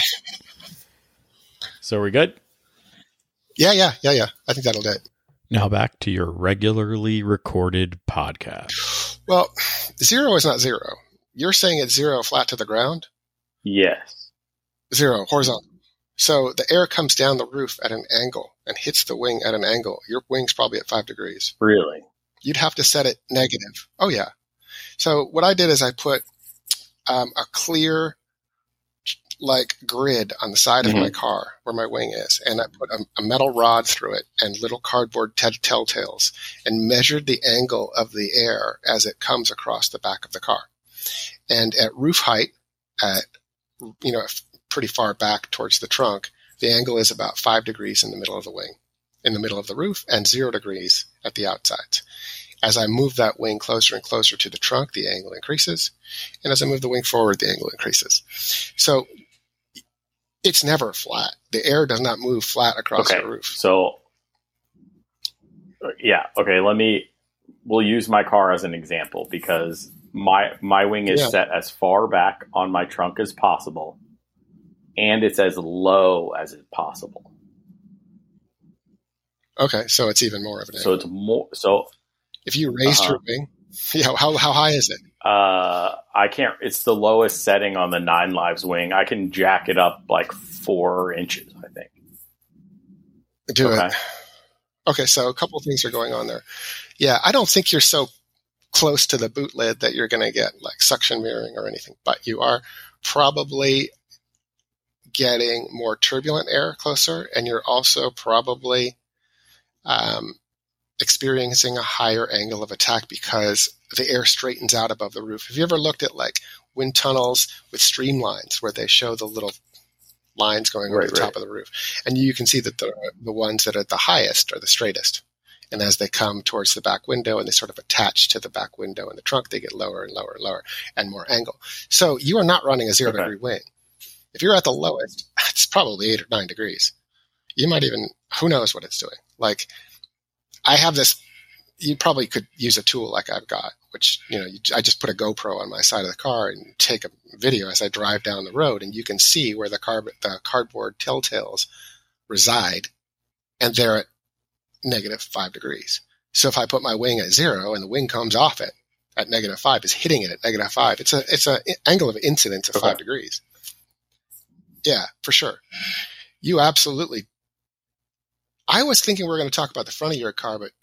Speaker 2: So are we good?
Speaker 3: Yeah, yeah, yeah, yeah. I think that'll do it.
Speaker 2: Now back to your regularly recorded podcast.
Speaker 3: Well, zero is not zero. You're saying it's zero flat to the ground?
Speaker 4: Yes.
Speaker 3: Zero, horizontal. So the air comes down the roof at an angle and hits the wing at an angle. Your wing's probably at five degrees.
Speaker 4: Really?
Speaker 3: You'd have to set it negative. Oh, yeah. So what I did is I put um, a clear like grid on the side mm-hmm. of my car where my wing is, and I put a, a metal rod through it and little cardboard t- telltales and measured the angle of the air as it comes across the back of the car. And at roof height, at you know pretty far back towards the trunk, the angle is about five degrees in the middle of the wing, in the middle of the roof, and zero degrees at the outsides. As I move that wing closer and closer to the trunk, the angle increases, and as I move the wing forward, the angle increases. So it's never flat. The air does not move flat across
Speaker 4: okay,
Speaker 3: the roof.
Speaker 4: So, yeah, okay. Let me. We'll use my car as an example because my my wing is yeah. set as far back on my trunk as possible, and it's as low as it's possible.
Speaker 3: Okay, so it's even more of an angle.
Speaker 4: So it's more. So
Speaker 3: if you raised uh-huh. your wing, yeah, how how high is it?
Speaker 4: Uh, I can't. It's the lowest setting on the Nine Lives wing. I can jack it up like four inches, I think.
Speaker 3: Do
Speaker 4: okay.
Speaker 3: it. Okay, so a couple of things are going on there. Yeah, I don't think you're so close to the boot lid that you're going to get like suction mirroring or anything, but you are probably getting more turbulent air closer, and you're also probably um, experiencing a higher angle of attack because the air straightens out above the roof. Have you ever looked at like wind tunnels with streamlines where they show the little lines going over right, the top right. of the roof? And you can see that the the ones that are the highest are the straightest. And as they come towards the back window and they sort of attach to the back window and the trunk, they get lower and lower and lower and more angle. So you are not running a zero okay. degree wing. If you're at the lowest, it's probably eight or nine degrees. You might even, who knows what it's doing. Like I have this, you probably could use a tool like I've got, which, you know, you, I just put a GoPro on my side of the car and take a video as I drive down the road, and you can see where the, car, the cardboard telltales reside, and they're at negative five degrees. So if I put my wing at zero and the wing comes off it at negative five, is hitting it at negative five, it's a it's an angle of incidence of okay. five degrees. Yeah, for sure. You absolutely. I was thinking we were going to talk about the front of your car, but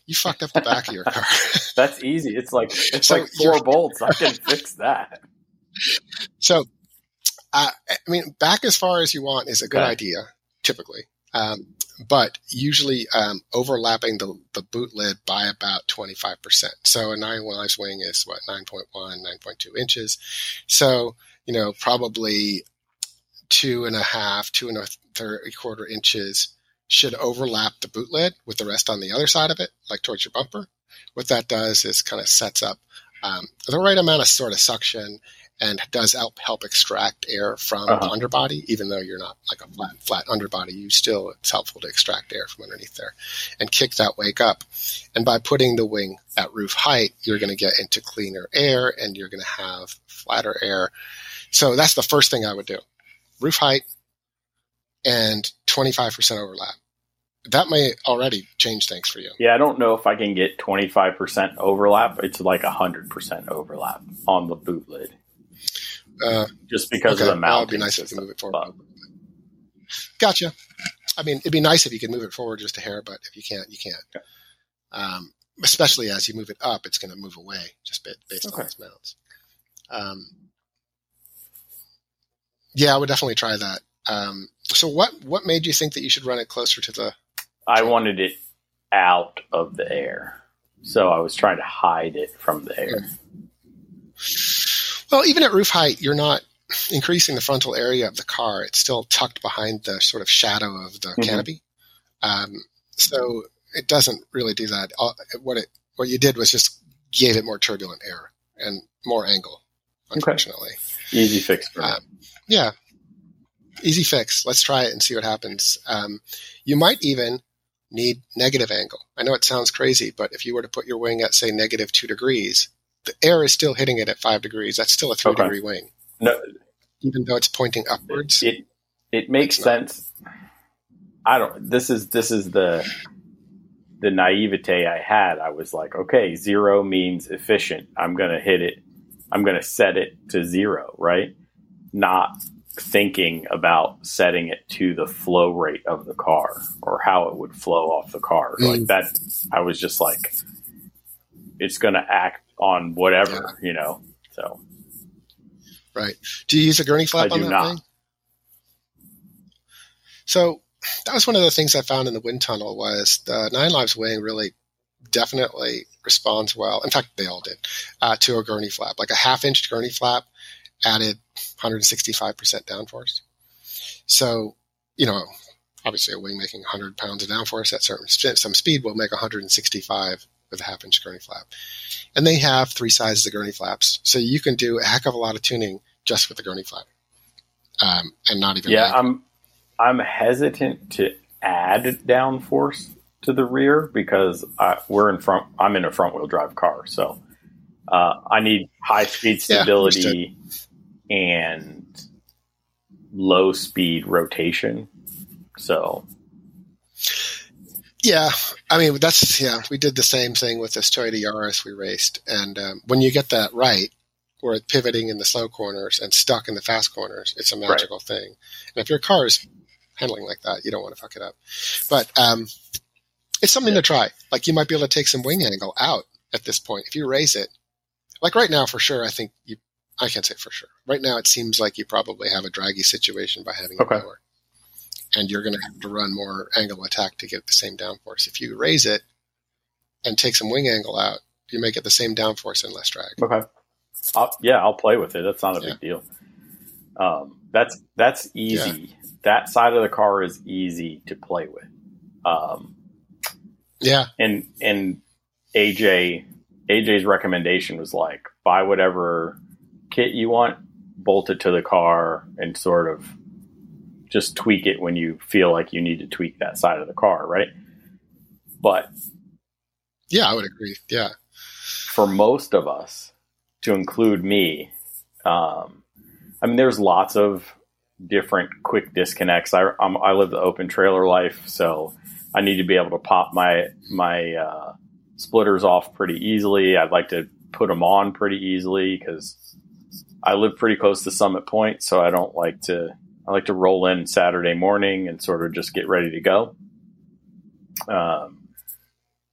Speaker 3: You fucked up the back of your car.
Speaker 4: That's easy. It's like it's
Speaker 3: So
Speaker 4: like four
Speaker 3: you're-
Speaker 4: bolts. I can fix that.
Speaker 3: So, uh, I mean, back as far as you want is a good
Speaker 4: Okay.
Speaker 3: idea, typically. Um, but usually um, overlapping the, the boot lid by about twenty-five percent. So a nine lives wing is what, nine point one, nine point two inches. So, you know, probably two and a half, two and a third, quarter inches should overlap the boot lid with the rest on the other side of it, like towards your bumper. What that does is kind of sets up um, the right amount of sort of suction and does help help extract air from
Speaker 4: Uh-huh.
Speaker 3: the underbody, even though you're not like a flat flat underbody. You still it's helpful to extract air from underneath there and kick that wake up. And by putting the wing at roof height, you're going to get into cleaner air and you're going to have flatter air. So that's the first thing I would do: roof height and twenty-five percent overlap. That may already change things for you.
Speaker 4: Yeah, I don't know if I can get twenty-five percent overlap. It's like one hundred percent overlap on the boot lid.
Speaker 3: Uh,
Speaker 4: Just because
Speaker 3: okay,
Speaker 4: of the
Speaker 3: well,
Speaker 4: mounting
Speaker 3: it'd be nice if you
Speaker 4: system.
Speaker 3: could move it forward.
Speaker 4: But,
Speaker 3: Gotcha. I mean, it'd be nice if you could move it forward just a hair, but if you can't, you can't.
Speaker 4: Okay.
Speaker 3: Um, especially as you move it up, it's going to move away just ba- based
Speaker 4: Okay.
Speaker 3: on its mounts. Um, yeah, I would definitely try that. Um, so what, what made you think that you should run it closer to the,
Speaker 4: I wanted it out of the air. So I was trying to hide it from the air.
Speaker 3: well, even at roof height, you're not increasing the frontal area of the car. It's still tucked behind the sort of shadow of the
Speaker 4: Mhm.
Speaker 3: canopy. Um, so it doesn't really do that. All, what it, what you did was just gave it more turbulent air and more angle, unfortunately.
Speaker 4: Easy fix for me.
Speaker 3: Um, yeah. Easy fix. Let's try it and see what happens. Um, you might even need negative angle. I know it sounds crazy, but if you were to put your wing at, say, negative two degrees, the air is still hitting it at five degrees. That's still a three
Speaker 4: Okay.
Speaker 3: degree wing,
Speaker 4: No,
Speaker 3: even though it's pointing upwards.
Speaker 4: it it makes
Speaker 3: It's not.
Speaker 4: sense. I don't. This is this is the the naivete I had. I was like, okay, zero means efficient. I'm gonna hit it. I'm gonna set it to zero, right? Not thinking about setting it to the flow rate of the car or how it would flow off the car.
Speaker 3: Mm.
Speaker 4: Like that, I was just like, it's gonna act on whatever, you know. So
Speaker 3: Right. Do you use a gurney flap
Speaker 4: I
Speaker 3: on
Speaker 4: do
Speaker 3: that
Speaker 4: not.
Speaker 3: wing? So that was one of the things I found in the wind tunnel was the Nine Lives wing really definitely responds well. In fact, they all did, uh, to a gurney flap. Like a half inch gurney flap added one hundred sixty-five percent downforce. So, you know, obviously a wing making one hundred pounds of downforce at certain some speed will make one hundred sixty-five with a half inch gurney flap. And they have three sizes of gurney flaps. So you can do a heck of a lot of tuning just with the gurney flap. Um, and not even
Speaker 4: yeah,
Speaker 3: angle.
Speaker 4: I'm I'm hesitant to add downforce to the rear because I, we're in front. I'm in a front wheel drive car, so uh, I need high speed
Speaker 3: Yeah,
Speaker 4: stability and low speed rotation. So
Speaker 3: Yeah, I mean that's yeah. We did the same thing with this Toyota Yaris we raced, and um, when you get that right, where it's pivoting in the slow corners and stuck in the fast corners, it's a magical thing. And if your car is handling like that, you don't want to fuck it up. But um, it's something
Speaker 4: Yeah.
Speaker 3: to try. Like you might be able to take some wing angle out at this point if you raise it. Like right now, for sure, I think you. I can't say for sure. Right now, it seems like you probably have a draggy situation by having
Speaker 4: Okay.
Speaker 3: it lower. And you're going to have to run more angle attack to get the same downforce. If you raise it and take some wing angle out, you may get the same downforce and less drag.
Speaker 4: okay, I'll, yeah, I'll play with it. That's not a
Speaker 3: Yeah.
Speaker 4: big deal. Um, that's that's easy. That side of the car is easy to play with. Um,
Speaker 3: Yeah,
Speaker 4: and and A J A J's recommendation was like buy whatever kit you want, bolt it to the car, and sort of just tweak it when you feel like you need to tweak that side of the car, right? But
Speaker 3: yeah, I would agree. Yeah,
Speaker 4: for most of us, to include me, um, I mean, there's lots of different quick disconnects. I I'm, I live the open trailer life, so I need to be able to pop my my uh, splitters off pretty easily. I'd like to put them on pretty easily because I live pretty close to Summit Point, so I don't like to. I like to roll in Saturday morning and sort of just get ready to go. Um,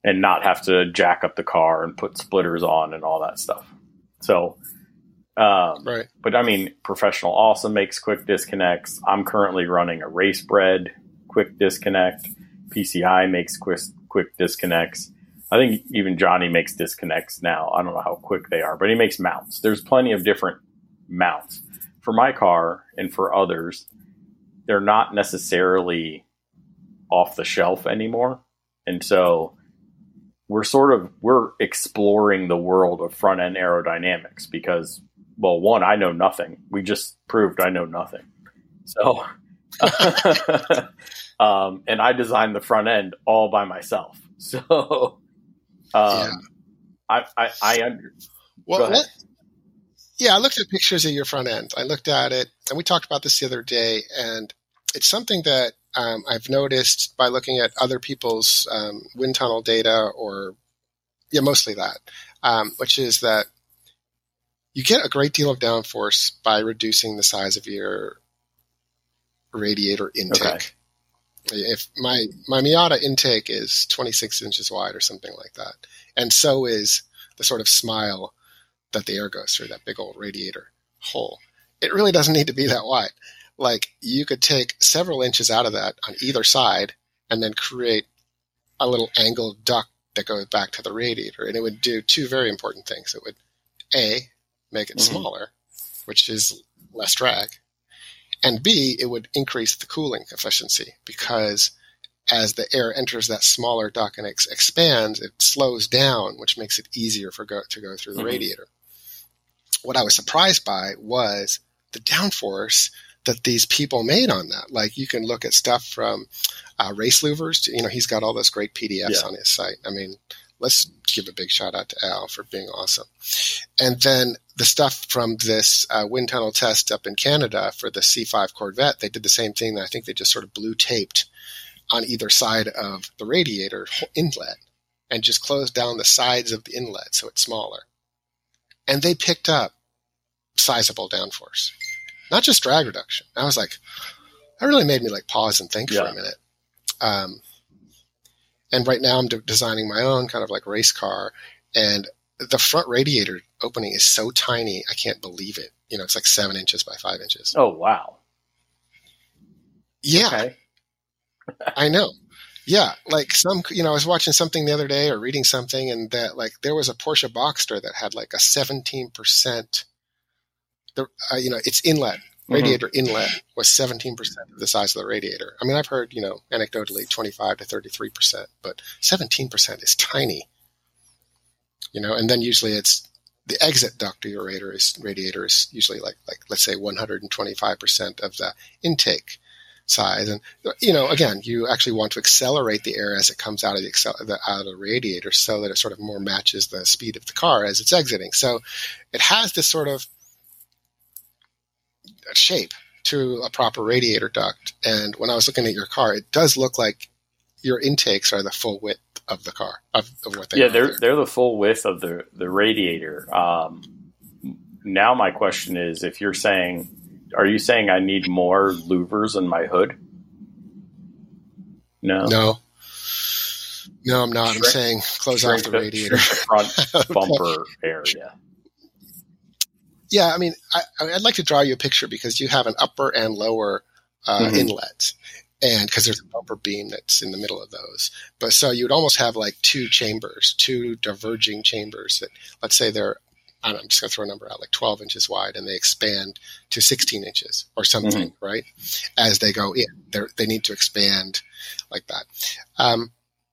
Speaker 4: and not have to jack up the car and put splitters on and all that stuff. So, um,
Speaker 3: right.
Speaker 4: But I mean, Professional Awesome makes quick disconnects. I'm currently running a RaceBred quick disconnect. P C I makes quick, quick disconnects. I think even Johnny makes disconnects now. I don't know how quick they are, but he makes mounts. There's plenty of different mounts. For my car and for others, they're not necessarily off the shelf anymore. And so we're sort of, we're exploring the world of front end aerodynamics because, well, one, I know nothing. We just proved I know nothing. So, um, and I designed the front end all by myself. So, um, yeah. I, I, I under,
Speaker 3: well, what, yeah, I looked at pictures of your front end. I looked at it and we talked about this the other day, and it's something that um, I've noticed by looking at other people's um, wind tunnel data, or yeah, mostly that, um, which is that you get a great deal of downforce by reducing the size of your radiator intake. Okay. If my, my Miata intake is twenty-six inches wide or something like that, and so is the sort of smile that the air goes through, that big old radiator hole. It really doesn't need to be that wide. Like, you could take several inches out of that on either side and then create a little angled duct that goes back to the radiator. And it would do two very important things. It would, A, make it mm-hmm. smaller, which is less drag. And B, it would increase the cooling efficiency, because as the air enters that smaller duct and ex- expands, it slows down, which makes it easier for go- to go through the mm-hmm. radiator. What I was surprised by was the downforce that these people made on that. Like, you can look at stuff from uh, Race Louvers. To, you know, he's got all those great P D Fs yeah. on his site. I mean, let's give a big shout out to Al for being awesome. And then the stuff from this uh, wind tunnel test up in Canada for the C five Corvette, they did the same thing. I think they just sort of blue taped on either side of the radiator inlet and just closed down the sides of the inlet so it's smaller. And they picked up sizable downforce, not just drag reduction. I was like, that really made me like pause and think yeah. for a minute. Um, and right now I'm de- designing my own kind of like race car, and the front radiator opening is so tiny, I can't believe it. You know, it's like seven inches by five inches.
Speaker 4: Oh, wow.
Speaker 3: Yeah.
Speaker 4: Okay.
Speaker 3: I know. Yeah. Like some, you know, I was watching something the other day or reading something, and that like there was a Porsche Boxster that had like a seventeen percent, the, uh, you know, its inlet, radiator mm-hmm. inlet was seventeen percent of the size of the radiator. I mean, I've heard, you know, anecdotally twenty-five to thirty-three percent, but seventeen percent is tiny, you know, and then usually it's the exit duct of your radiator is, radiator is usually like, like, let's say one hundred twenty-five percent of the intake size. And, you know, again, you actually want to accelerate the air as it comes out of the, accel- the out of the radiator so that it sort of more matches the speed of the car as it's exiting. So it has this sort of shape to a proper radiator duct. And when I was looking at your car, it does look like your intakes are the full width of the car, of, of what they
Speaker 4: yeah,
Speaker 3: are.
Speaker 4: they're
Speaker 3: there.
Speaker 4: they're the full width of the the radiator. Um, now my question is, if you're saying, are you saying I need more louvers in my hood? No,
Speaker 3: no, no, I'm not. Shrink, I'm saying close off the, the radiator,
Speaker 4: front bumper area.
Speaker 3: Yeah, I mean, I, I'd like to draw you a picture, because you have an upper and lower uh, mm-hmm. inlet, and because there's a bumper beam that's in the middle of those. But so you'd almost have like two chambers, two diverging chambers that, let's say they're, I don't know, I'm just going to throw a number out, like twelve inches wide, and they expand to sixteen inches or something, mm-hmm. right? As they go in, they they need to expand like that. Um,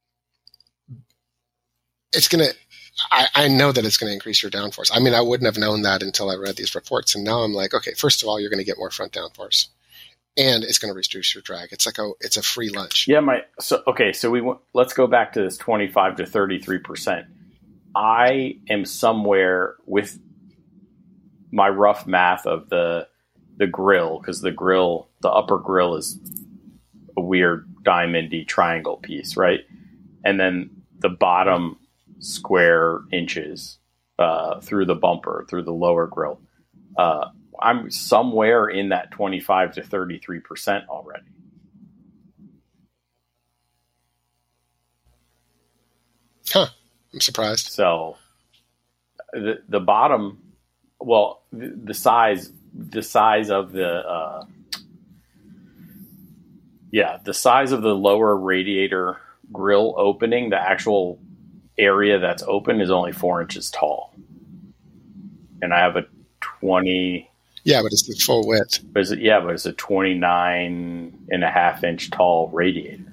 Speaker 3: it's going to, I, I know that it's going to increase your downforce. I mean, I wouldn't have known that until I read these reports. And now I'm like, okay, first of all, you're going to get more front downforce, and it's going to reduce your drag. It's like a, it's a free lunch.
Speaker 4: Yeah. My, so, okay. So we want, let's go back to this twenty-five to thirty-three percent. I am somewhere with my rough math of the, the grill, because the grill, the upper grill is a weird diamondy triangle piece, right? And then the bottom square inches uh, through the bumper, through the lower grill. Uh, I'm somewhere in that twenty-five to thirty-three percent already.
Speaker 3: I'm surprised.
Speaker 4: So the the bottom, well, the, the size, the size of the, uh, yeah, the size of the lower radiator grill opening, the actual area that's open is only four inches tall. And I have a twenty.
Speaker 3: Yeah, but it's the full width.
Speaker 4: But it's, yeah, but it's a twenty-nine and a half inch tall radiator.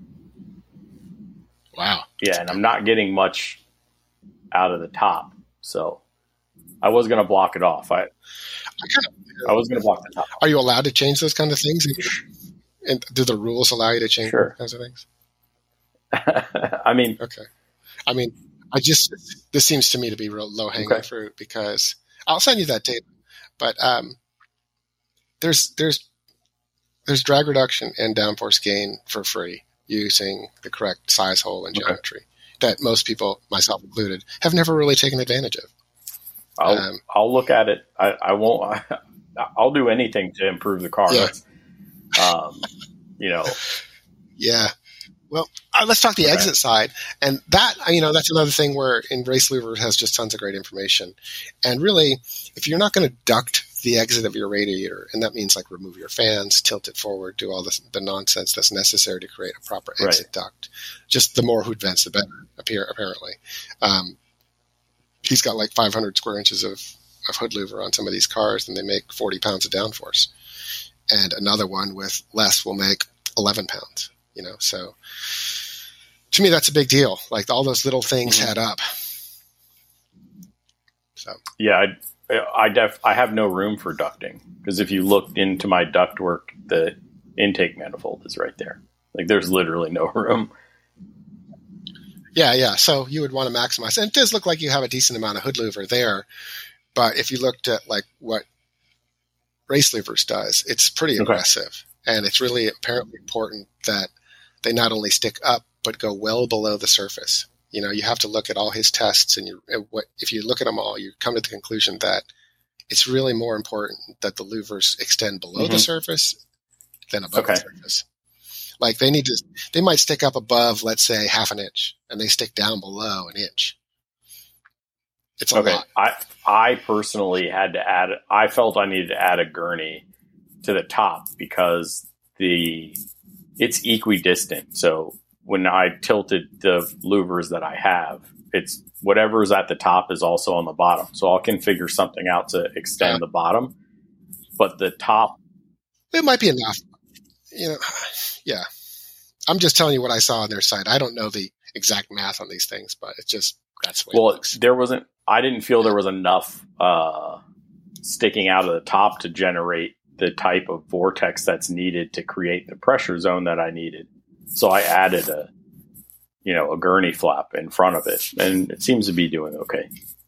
Speaker 3: Wow.
Speaker 4: Yeah, and I'm not getting much out of the top. So I was going to block it off. I, I, kind of, I was going to block the top.
Speaker 3: Are you allowed to change those kind of things? And do the rules allow you to change
Speaker 4: sure.
Speaker 3: those kinds of things?
Speaker 4: I mean,
Speaker 3: okay. I mean, I just, this seems to me to be real low hanging okay. fruit because I'll send you that data, but um, there's, there's, there's drag reduction and downforce gain for free using the correct size hole and geometry okay. that most people, myself included, have never really taken advantage of.
Speaker 4: I'll,
Speaker 3: um,
Speaker 4: I'll look at it. I, I won't, I, I'll do anything to improve the car.
Speaker 3: Yeah.
Speaker 4: Um, you know,
Speaker 3: yeah. Well, uh, let's talk the okay. exit side, and that you know that's another thing where in Race Louver has just tons of great information. And really, if you're not going to duct the exit of your radiator, and that means like remove your fans, tilt it forward, do all this, the nonsense that's necessary to create a proper exit
Speaker 4: right.
Speaker 3: duct. Just the more hood vents, the better. Appear apparently, um, he's got like five hundred square inches of of hood louver on some of these cars, and they make forty pounds of downforce. And another one with less will make eleven pounds, you know, so to me, that's a big deal. Like all those little things mm-hmm. add up. So,
Speaker 4: yeah, I, I def, I have no room for ducting because if you looked into my ductwork, the intake manifold is right there. Like there's literally no room.
Speaker 3: Yeah. Yeah. So you would want to maximize, and it does look like you have a decent amount of hood louver there. But if you looked at like what Race Louvers does, it's pretty
Speaker 4: okay.
Speaker 3: aggressive, and it's really apparently important that they not only stick up but go well below the surface. You know, you have to look at all his tests, and you, what if you look at them all, you come to the conclusion that it's really more important that the louvers extend below mm-hmm. the surface than above
Speaker 4: okay.
Speaker 3: the surface. Like they need to, they might stick up above, let's say, half an inch, and they stick down below an inch. It's a
Speaker 4: okay.
Speaker 3: lot.
Speaker 4: I I personally had to add. I felt I needed to add a gurney to the top because the it's equidistant. So when I tilted the louvers that I have, it's whatever's at the top is also on the bottom. So I'll configure something out to extend yeah. the bottom, but the top.
Speaker 3: It might be enough. You know, yeah. I'm just telling you what I saw on their site. I don't know the exact math on these things, but it's just that's what
Speaker 4: well,
Speaker 3: it looks.
Speaker 4: There wasn't. I didn't feel there was enough uh, sticking out of the top to generate the type of vortex that's needed to create the pressure zone that I needed. So I added a, you know, a gurney flap in front of it, and it seems to be doing okay.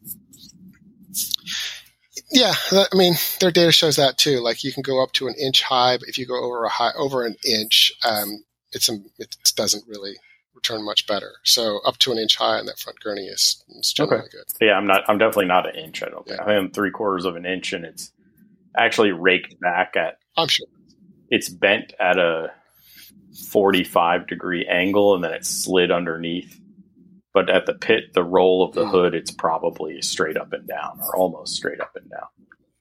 Speaker 3: Yeah, I mean, their data shows that too. Like you can go up to an inch high, but if you go over a high over an inch, um, it's it doesn't really return much better. So up to an inch high on that front gurney is, is generally
Speaker 4: okay.
Speaker 3: good.
Speaker 4: Yeah, I'm not. I'm definitely not an inch. I don't think
Speaker 3: yeah.
Speaker 4: I am three quarters of an inch, and it's actually raked back at.
Speaker 3: I'm sure
Speaker 4: it's bent at a forty-five degree angle, and then it's slid underneath. But at the pit, the roll of the mm. hood, it's probably straight up and down, or almost straight up and down.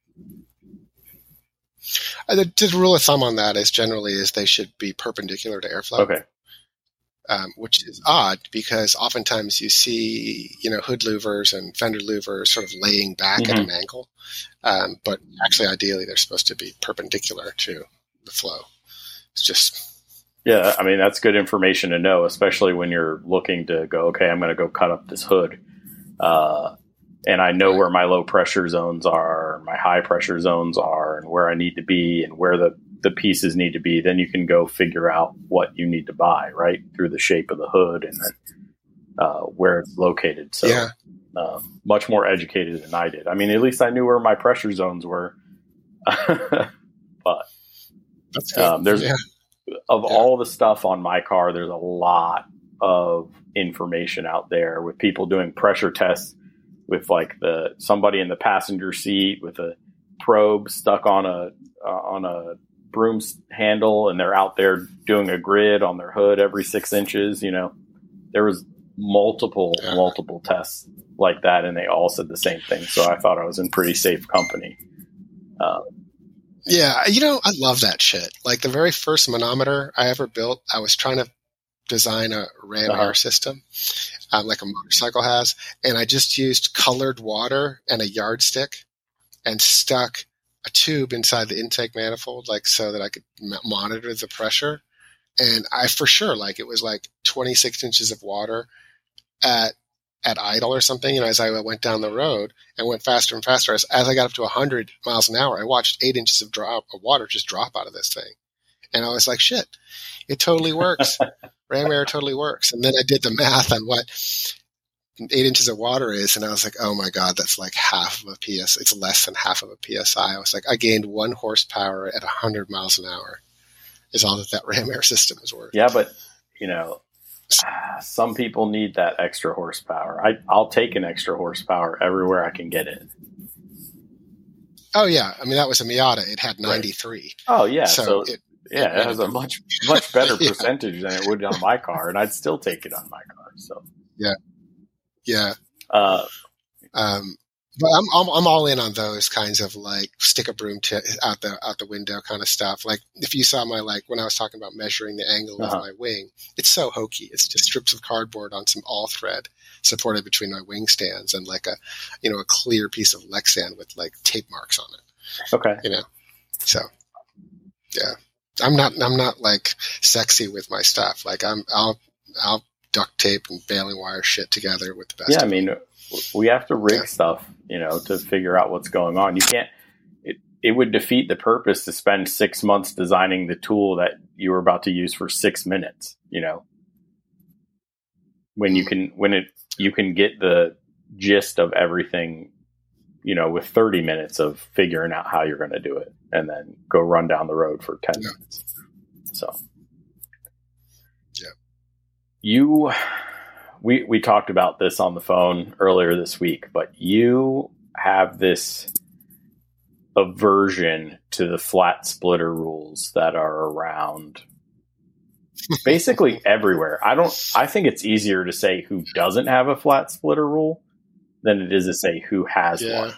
Speaker 3: Uh, the, the rule of thumb on that is generally is they should be perpendicular to airflow.
Speaker 4: Okay.
Speaker 3: Um, which is odd because oftentimes you see, you know, hood louvers and fender louvers sort of laying back mm-hmm. at an angle. Um, but actually, ideally, they're supposed to be perpendicular to the flow. It's just...
Speaker 4: Yeah, I mean, that's good information to know, especially when you're looking to go, okay, I'm going to go cut up this hood. Uh, and I know right. where my low pressure zones are, my high pressure zones are, and where I need to be and where the, the pieces need to be. Then you can go figure out what you need to buy, right? Through the shape of the hood and then uh, where it's located. So
Speaker 3: yeah.
Speaker 4: uh, much more educated than I did. I mean, at least I knew where my pressure zones were. But
Speaker 3: That's good.
Speaker 4: Um, there's...
Speaker 3: Yeah.
Speaker 4: Of
Speaker 3: yeah.
Speaker 4: all the stuff on my car, there's a lot of information out there with people doing pressure tests with like the somebody in the passenger seat with a probe stuck on a uh, on a broom handle, and they're out there doing a grid on their hood every six inches. You know, there was multiple,
Speaker 3: Yeah.
Speaker 4: multiple tests like that, and they all said the same thing. So I thought I was in pretty safe company. Uh,
Speaker 3: Yeah, you know, I love that shit. Like the very first manometer I ever built, I was trying to design a ram
Speaker 4: Uh-huh.
Speaker 3: air system, um, like a motorcycle has, and I just used colored water and a yardstick and stuck a tube inside the intake manifold, like so that I could m- monitor the pressure. And I, for sure, like it was like twenty-six inches of water at at idle or something. You know, as I went down the road and went faster and faster, as, as I got up to one hundred miles an hour, I watched eight inches of drop of water just drop out of this thing. And I was like, shit, it totally works. Ram air totally works. And then I did the math on what eight inches of water is, and I was like, oh my God, that's like half of a P S. It's less than half of a P S I. I was like, I gained one horsepower at one hundred miles an hour is all that that ram air system is worth.
Speaker 4: yeah, but, you know, some people need that extra horsepower. I, I'll take an extra horsepower everywhere I can get it.
Speaker 3: Oh yeah. I mean, that was a Miata. It had ninety-three.
Speaker 4: Oh, yeah.
Speaker 3: So,
Speaker 4: So,
Speaker 3: it,
Speaker 4: yeah, it has a much, much better
Speaker 3: Yeah.
Speaker 4: percentage than it would on my car, and I'd still take it on my car. So,
Speaker 3: yeah.
Speaker 4: uh,
Speaker 3: Um, but I'm, I'm I'm all in on those kinds of like stick a broom t- out the out the window kind of stuff. Like if you saw my like when I was talking about measuring the angle
Speaker 4: Uh-huh.
Speaker 3: of my wing, it's so hokey. It's just strips of cardboard on some all thread supported between my wing stands and like a you know a clear piece of Lexan with like tape marks on it.
Speaker 4: okay.
Speaker 3: You know, so yeah, I'm not I'm not like sexy with my stuff. Like I'm I'll I'll duct tape and baling wire shit together with the best.
Speaker 4: Yeah, I
Speaker 3: of
Speaker 4: mean, we have to rig
Speaker 3: Yeah.
Speaker 4: stuff, you know, to figure out what's going on. You can't, it, it would defeat the purpose to spend six months designing the tool that you were about to use for six minutes, you know, when you can, when it, you can get the gist of everything, you know, with thirty minutes of figuring out how you're going to do it and then go run down the road for ten
Speaker 3: Yeah.
Speaker 4: minutes. So,
Speaker 3: Yeah.
Speaker 4: you, we, we talked about this on the phone earlier this week, but you have this aversion to the flat splitter rules that are around basically everywhere. I don't, I think it's easier to say who doesn't have a flat splitter rule than it is to say who has
Speaker 3: Yeah.
Speaker 4: one.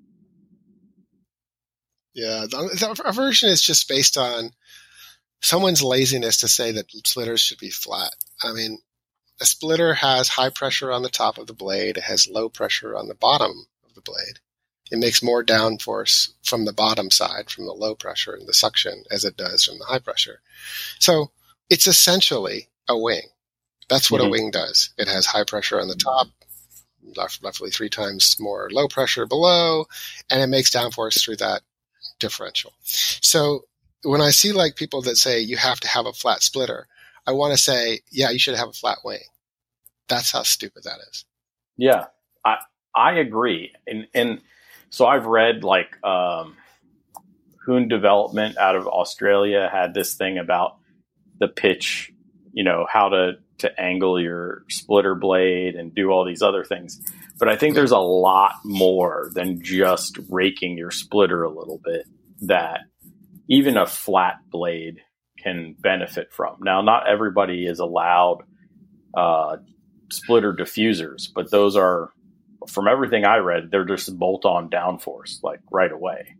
Speaker 3: Yeah, the, the aversion is just based on someone's laziness to say that splitters should be flat. I mean, a splitter has high pressure on the top of the blade. It has low pressure on the bottom of the blade. It makes more downforce from the bottom side, from the low pressure and the suction, as it does from the high pressure. So it's essentially a wing. That's what
Speaker 4: Mhm.
Speaker 3: a wing does. It has high pressure on the top, roughly three times more low pressure below, and it makes downforce through that differential. So when I see like people that say you have to have a flat splitter, I want to say, yeah, you should have a flat wing. That's how stupid that is.
Speaker 4: Yeah, I I agree, and and so I've read like um, Hoon Development out of Australia had this thing about the pitch, you know, how to to angle your splitter blade and do all these other things. But I think there's a lot more than just raking your splitter a little bit that even a flat blade can benefit from. Now, not everybody is allowed uh, splitter diffusers, but those are, from everything I read, they're just bolt-on downforce, like right away.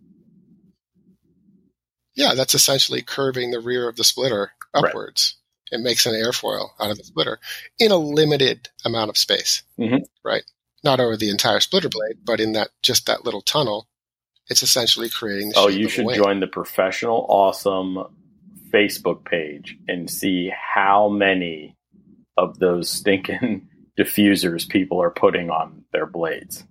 Speaker 3: Yeah, that's essentially curving the rear of the splitter upwards. Right. It makes an airfoil out of the splitter in a limited amount of space,
Speaker 4: mm-hmm.
Speaker 3: right? Not over the entire splitter blade, but in that just that little tunnel, it's essentially creating the
Speaker 4: Oh,
Speaker 3: shape
Speaker 4: you
Speaker 3: of
Speaker 4: should
Speaker 3: a wing.
Speaker 4: join the Professional Awesome Facebook page and see how many of those stinking diffusers people are putting on their blades.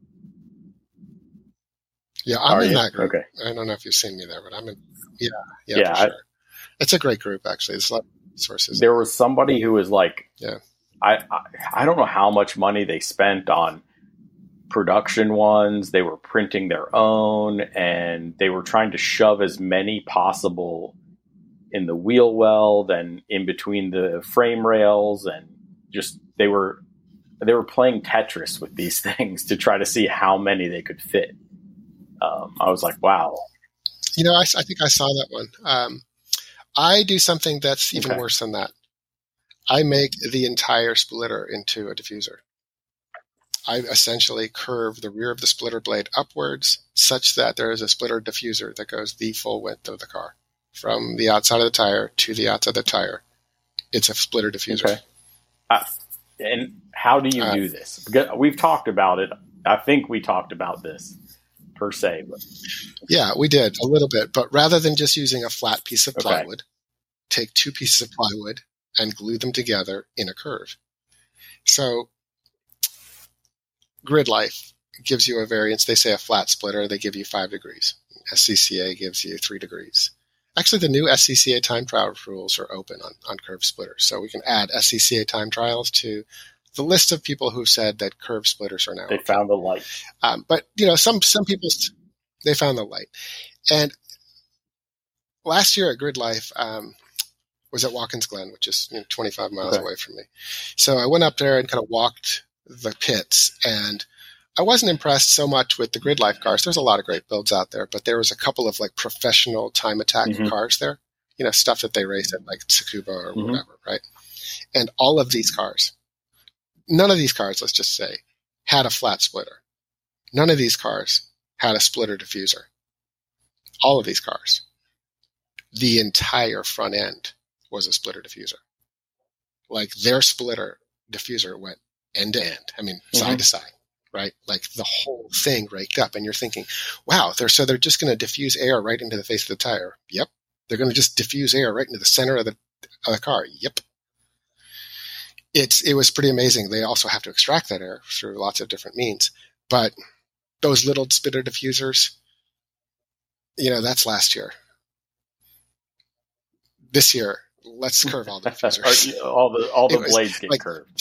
Speaker 3: Yeah, I'm
Speaker 4: Are
Speaker 3: in
Speaker 4: you?
Speaker 3: that group.
Speaker 4: Okay.
Speaker 3: I don't know if you've seen me there, but I'm in. Yeah, yeah,
Speaker 4: Yeah,
Speaker 3: for
Speaker 4: I-
Speaker 3: sure. It's a great group, actually. There's a lot of sources.
Speaker 4: There was somebody who was like,
Speaker 3: Yeah.
Speaker 4: I, I I don't know how much money they spent on production ones. They were printing their own, and they were trying to shove as many possible in the wheel well, then in between the frame rails, and just they were they were playing Tetris with these things to try to see how many they could fit. Um, I was like, wow.
Speaker 3: You know, I, I think I saw that one. Um, I do something that's even
Speaker 4: Okay.
Speaker 3: worse than that. I make the entire splitter into a diffuser. I essentially curve the rear of the splitter blade upwards such that there is a splitter diffuser that goes the full width of the car. From the outside of the tire to the outside of the tire, it's a splitter diffuser.
Speaker 4: Okay. Uh, and how do you uh, do this? Because we've talked about it. I think we talked about this per se. But.
Speaker 3: Yeah, we did a little bit. But rather than just using a flat piece of plywood, okay. take two pieces of plywood and glue them together in a curve. So Grid Life gives you a variance. They say a flat splitter, they give you five degrees. S C C A gives you three degrees. Actually, the new S C C A time trial rules are open on, on curved splitters. So we can add S C C A time trials to the list of people who've said that curved splitters are now
Speaker 4: They
Speaker 3: okay.
Speaker 4: found the light.
Speaker 3: Um, but, you know, some, some people, they found the light. And last year at Grid Life, um, was at Watkins Glen, which is you know, twenty-five miles okay. away from me. So I went up there and kind of walked the pits, and I wasn't impressed so much with the Grid Life cars. There's a lot of great builds out there, but there was a couple of like professional time attack mm-hmm. cars there, you know, stuff that they race at like Tsukuba or mm-hmm. whatever, right? And all of these cars, none of these cars, let's just say, had a flat splitter. None of these cars had a splitter diffuser. All of these cars, the entire front end was a splitter diffuser. Like their splitter diffuser went end to end. I mean, mm-hmm. side to side, right? Like the whole thing raked up, and you're thinking, wow, they're, so they're just going to diffuse air right into the face of the tire. Yep. They're going to just diffuse air right into the center of the, of the car. Yep. It's, it was pretty amazing. They also have to extract that air through lots of different means, but those little splitter diffusers, you know, that's last year. This year, let's curve all the diffusers.
Speaker 4: all the, all the
Speaker 3: was,
Speaker 4: blades get
Speaker 3: like,
Speaker 4: curved.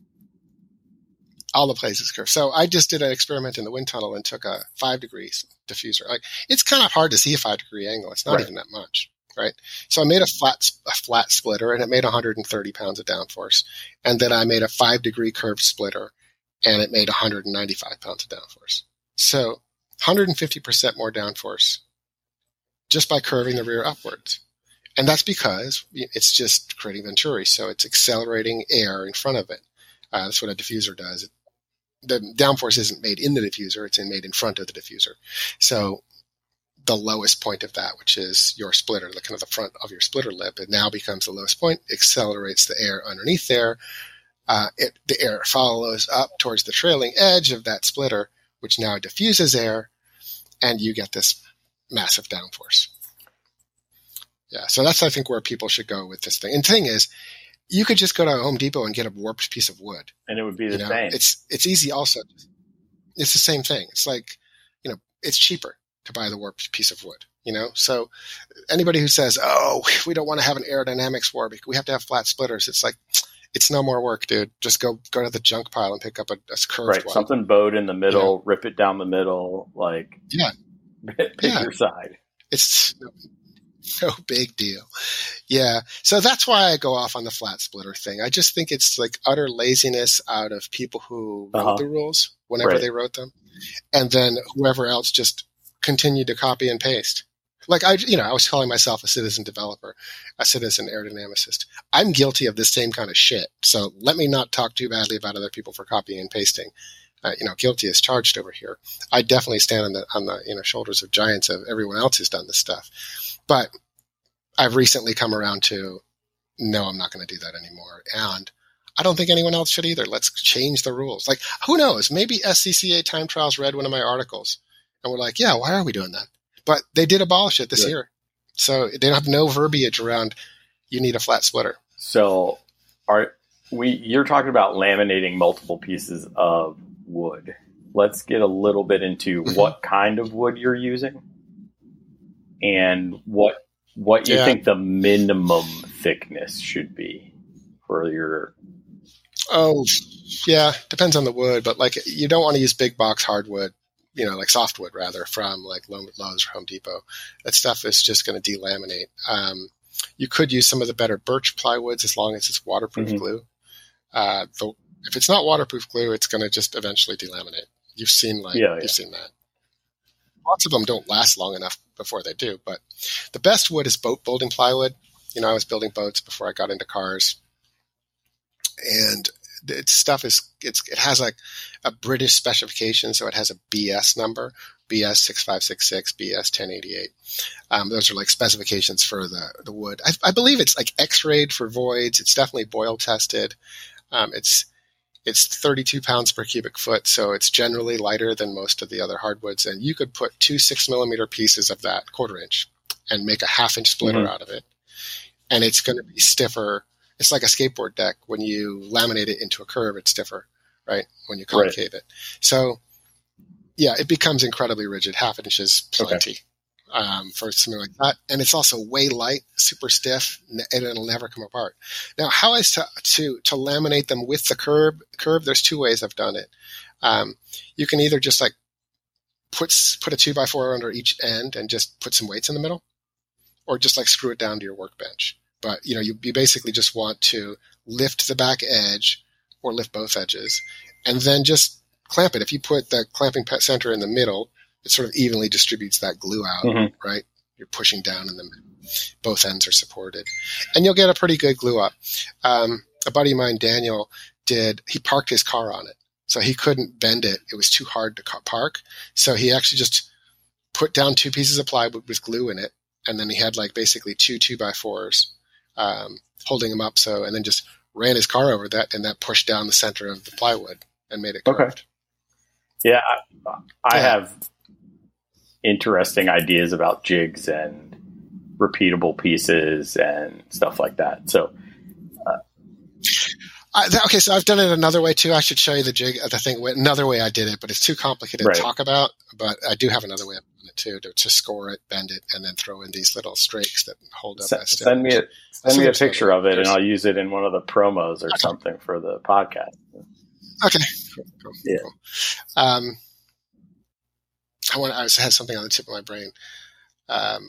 Speaker 3: All the places curved. So I just did an experiment in the wind tunnel and took a five degrees diffuser. Like it's kind of hard to see a five degree angle. It's not right. even that much, right? So I made a flat a flat splitter, and it made one hundred thirty pounds of downforce. And then I made a five degree curved splitter, and it made one hundred ninety-five pounds of downforce. So one hundred fifty percent more downforce just by curving the rear upwards. And that's because it's just creating venturi. So it's accelerating air in front of it. Uh, that's what a diffuser does. It, the downforce isn't made in the diffuser. It's made in front of the diffuser. So the lowest point of that, which is your splitter, the kind of the front of your splitter lip, it now becomes the lowest point, accelerates the air underneath there. Uh, it, the air follows up towards the trailing edge of that splitter, which now diffuses air, and you get this massive downforce. Yeah, so that's, I think, where people should go with this thing. And the thing is, you could just go to Home Depot and get a warped piece of wood.
Speaker 4: And it would be the
Speaker 3: you know?
Speaker 4: same.
Speaker 3: It's it's easy also. It's the same thing. It's like, you know, it's cheaper to buy the warped piece of wood, you know? So anybody who says, oh, we don't want to have an aerodynamics war because we have to have flat splitters, it's like, it's no more work, dude. Just go go to the junk pile and pick up a, a curved
Speaker 4: right.
Speaker 3: one.
Speaker 4: Something bowed in the middle, yeah. Rip it down the middle, like
Speaker 3: yeah.
Speaker 4: pick
Speaker 3: yeah.
Speaker 4: your side.
Speaker 3: It's no, no big deal. Yeah. So that's why I go off on the flat splitter thing. I just think it's like utter laziness out of people who wrote
Speaker 4: uh-huh.
Speaker 3: the rules whenever
Speaker 4: right.
Speaker 3: they wrote them. And then whoever else just continued to copy and paste. Like I, you know, I was calling myself a citizen developer, a citizen aerodynamicist. I'm guilty of this same kind of shit. So let me not talk too badly about other people for copying and pasting. Uh, you know, guilty as charged over here. I definitely stand on the on the you know shoulders of giants of everyone else who's done this stuff. But I've recently come around to, no, I'm not going to do that anymore. And I don't think anyone else should either. Let's change the rules. Like, who knows? Maybe S C C A Time Trials read one of my articles and we're like, yeah, why are we doing that? But they did abolish it this Good. year. So they don't have no verbiage around you need a flat splitter.
Speaker 4: So are we, you're talking about laminating multiple pieces of wood. Let's get a little bit into mm-hmm. what kind of wood you're using and what what you yeah. think the minimum thickness should be for your.
Speaker 3: Oh, yeah, depends on the wood, but like you don't want to use big box hardwood, you know, like softwood rather from like Lowe's or Home Depot. That stuff is just going to delaminate. Um, you could use some of the better birch plywoods as long as it's waterproof mm-hmm. glue. Uh, the, if it's not waterproof glue, it's going to just eventually delaminate. You've seen like
Speaker 4: yeah,
Speaker 3: you've
Speaker 4: yeah.
Speaker 3: seen that. Lots of them don't last long enough before they do, but the best wood is boat building plywood. You know, I was building boats before I got into cars. and its stuff is it's it has like a British specification, so it has a B S number, B S six five six six, B S ten eighty-eight. Um, those are like specifications for the the wood. I, I believe it's like X-rayed for voids. It's definitely boil tested. Um, it's it's thirty-two pounds per cubic foot, so it's generally lighter than most of the other hardwoods. And you could put two six millimeter pieces of that quarter inch and make a half inch splitter mm-hmm. out of it, and it's going to be stiffer. It's like a skateboard deck. When you laminate it into a curve, it's stiffer, right? When you concave right. it. So, yeah, it becomes incredibly rigid. Half an inch is plenty okay. um, for something like that. And it's also way light, super stiff, and it'll never come apart. Now, how is to to, to laminate them with the curve? Curve. There's two ways I've done it. Um, you can either just like put put a two by four under each end and just put some weights in the middle, or just like screw it down to your workbench. But, you know, you, you basically just want to lift the back edge or lift both edges and then just clamp it. If you put the clamping center in the middle, it sort of evenly distributes that glue out, mm-hmm. right? You're pushing down in the middle. Both ends are supported. And you'll get a pretty good glue up. Um, a buddy of mine, Daniel, did, he parked his car on it. So he couldn't bend it. It was too hard to park. So he actually just put down two pieces of plywood with glue in it. And then he had like basically two two by fours. Um, holding him up, so and then just ran his car over that, and that pushed down the center of the plywood and made it curved.
Speaker 4: Okay. Yeah, I, I yeah. have interesting ideas about jigs and repeatable pieces and stuff like that. So, uh,
Speaker 3: I, that, okay, so I've done it another way too. I should show you the jig, the thing, another way I did it, but it's too complicated right. to talk about. But I do have another way of doing it too, to, to score it, bend it, and then throw in these little strakes that hold up.
Speaker 4: Send, send me a send me a picture of it, and I'll use it in one of the promos or okay. something for the podcast.
Speaker 3: Okay, cool, cool, yeah. Cool. Um, I want. I had something on the tip of my brain. Um,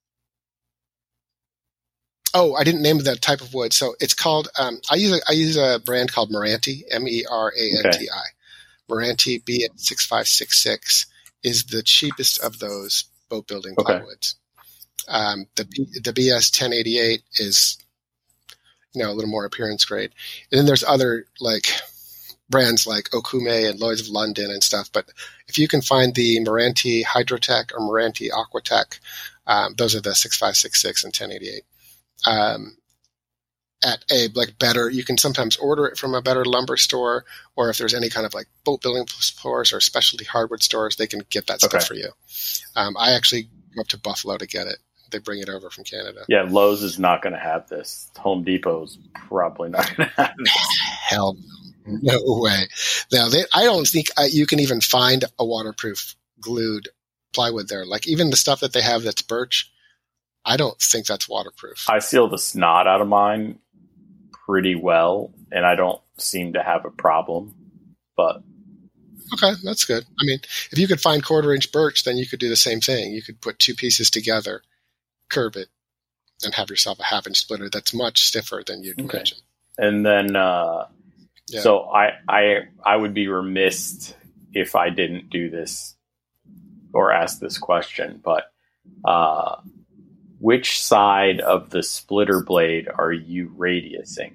Speaker 3: Oh, I didn't name the type of wood. So it's called, um, I use a, I use a brand called Meranti, M E R A N T I. Okay. Meranti B S six five six six is the cheapest of those boat building okay. plywoods. Um, the, the B S ten eighty-eight is, you know, a little more appearance grade. And then there's other like brands like Okume and Lloyd's of London and stuff. But if you can find the Meranti Hydrotech or Meranti Aquatech, um, those are the six five six six and ten eighty-eight. Um, at a like better, you can sometimes order it from a better lumber store, or if there's any kind of like boat building stores or specialty hardwood stores, they can get that stuff okay. for you. Um, I actually go up to Buffalo to get it. They bring it over from Canada.
Speaker 4: Yeah, Lowe's is not going to have this. Home Depot's probably not going to have this.
Speaker 3: Hell, no way. Now, they, I don't think uh, you can even find a waterproof glued plywood there. Like even the stuff that they have that's birch, I don't think that's waterproof.
Speaker 4: I seal the snot out of mine pretty well, and I don't seem to have a problem. But
Speaker 3: okay, that's good. I mean, if you could find quarter inch birch, then you could do the same thing. You could put two pieces together, curve it, and have yourself a half inch splitter that's much stiffer than you'd
Speaker 4: okay.
Speaker 3: imagine.
Speaker 4: And then, uh, yeah. so I, I, I would be remiss if I didn't do this or ask this question, but uh, which side of the splitter blade are you radiusing?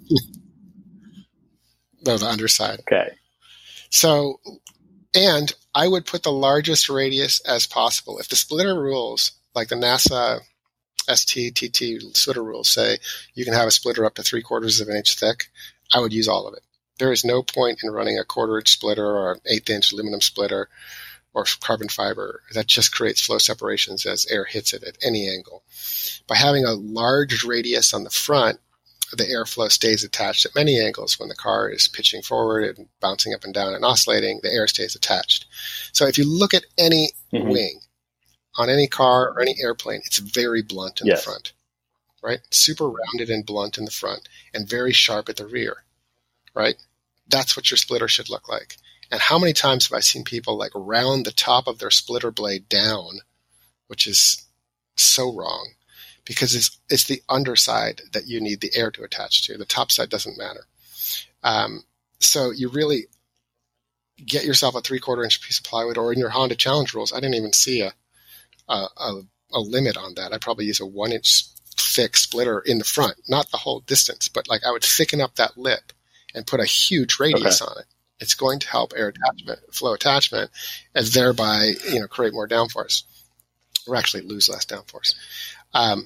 Speaker 3: No, the underside.
Speaker 4: Okay.
Speaker 3: So, and I would put the largest radius as possible. If the splitter rules, like the NASA S T T T splitter rules say, you can have a splitter up to three quarters of an inch thick, I would use all of it. There is no point in running a quarter inch splitter or an eighth inch aluminum splitter or carbon fiber. That just creates flow separations as air hits it at any angle. By having a large radius on the front, the airflow stays attached at many angles. When the car is pitching forward and bouncing up and down and oscillating, the air stays attached. So if you look at any mm-hmm. wing on any car or any airplane, it's very blunt in yes. the front, right? Super rounded and blunt in the front and very sharp at the rear, right? That's what your splitter should look like. And how many times have I seen people like round the top of their splitter blade down, which is so wrong, because it's it's the underside that you need the air to attach to. The top side doesn't matter. Um, so you really get yourself a three-quarter inch piece of plywood, or in your Honda Challenge rules, I didn't even see a a, a, a limit on that. I'd probably use a one-inch thick splitter in the front, not the whole distance, but like I would thicken up that lip and put a huge radius
Speaker 4: Okay.
Speaker 3: on it. It's going to help air attachment, flow attachment, and thereby, you know, create more downforce, or actually lose less downforce. Um,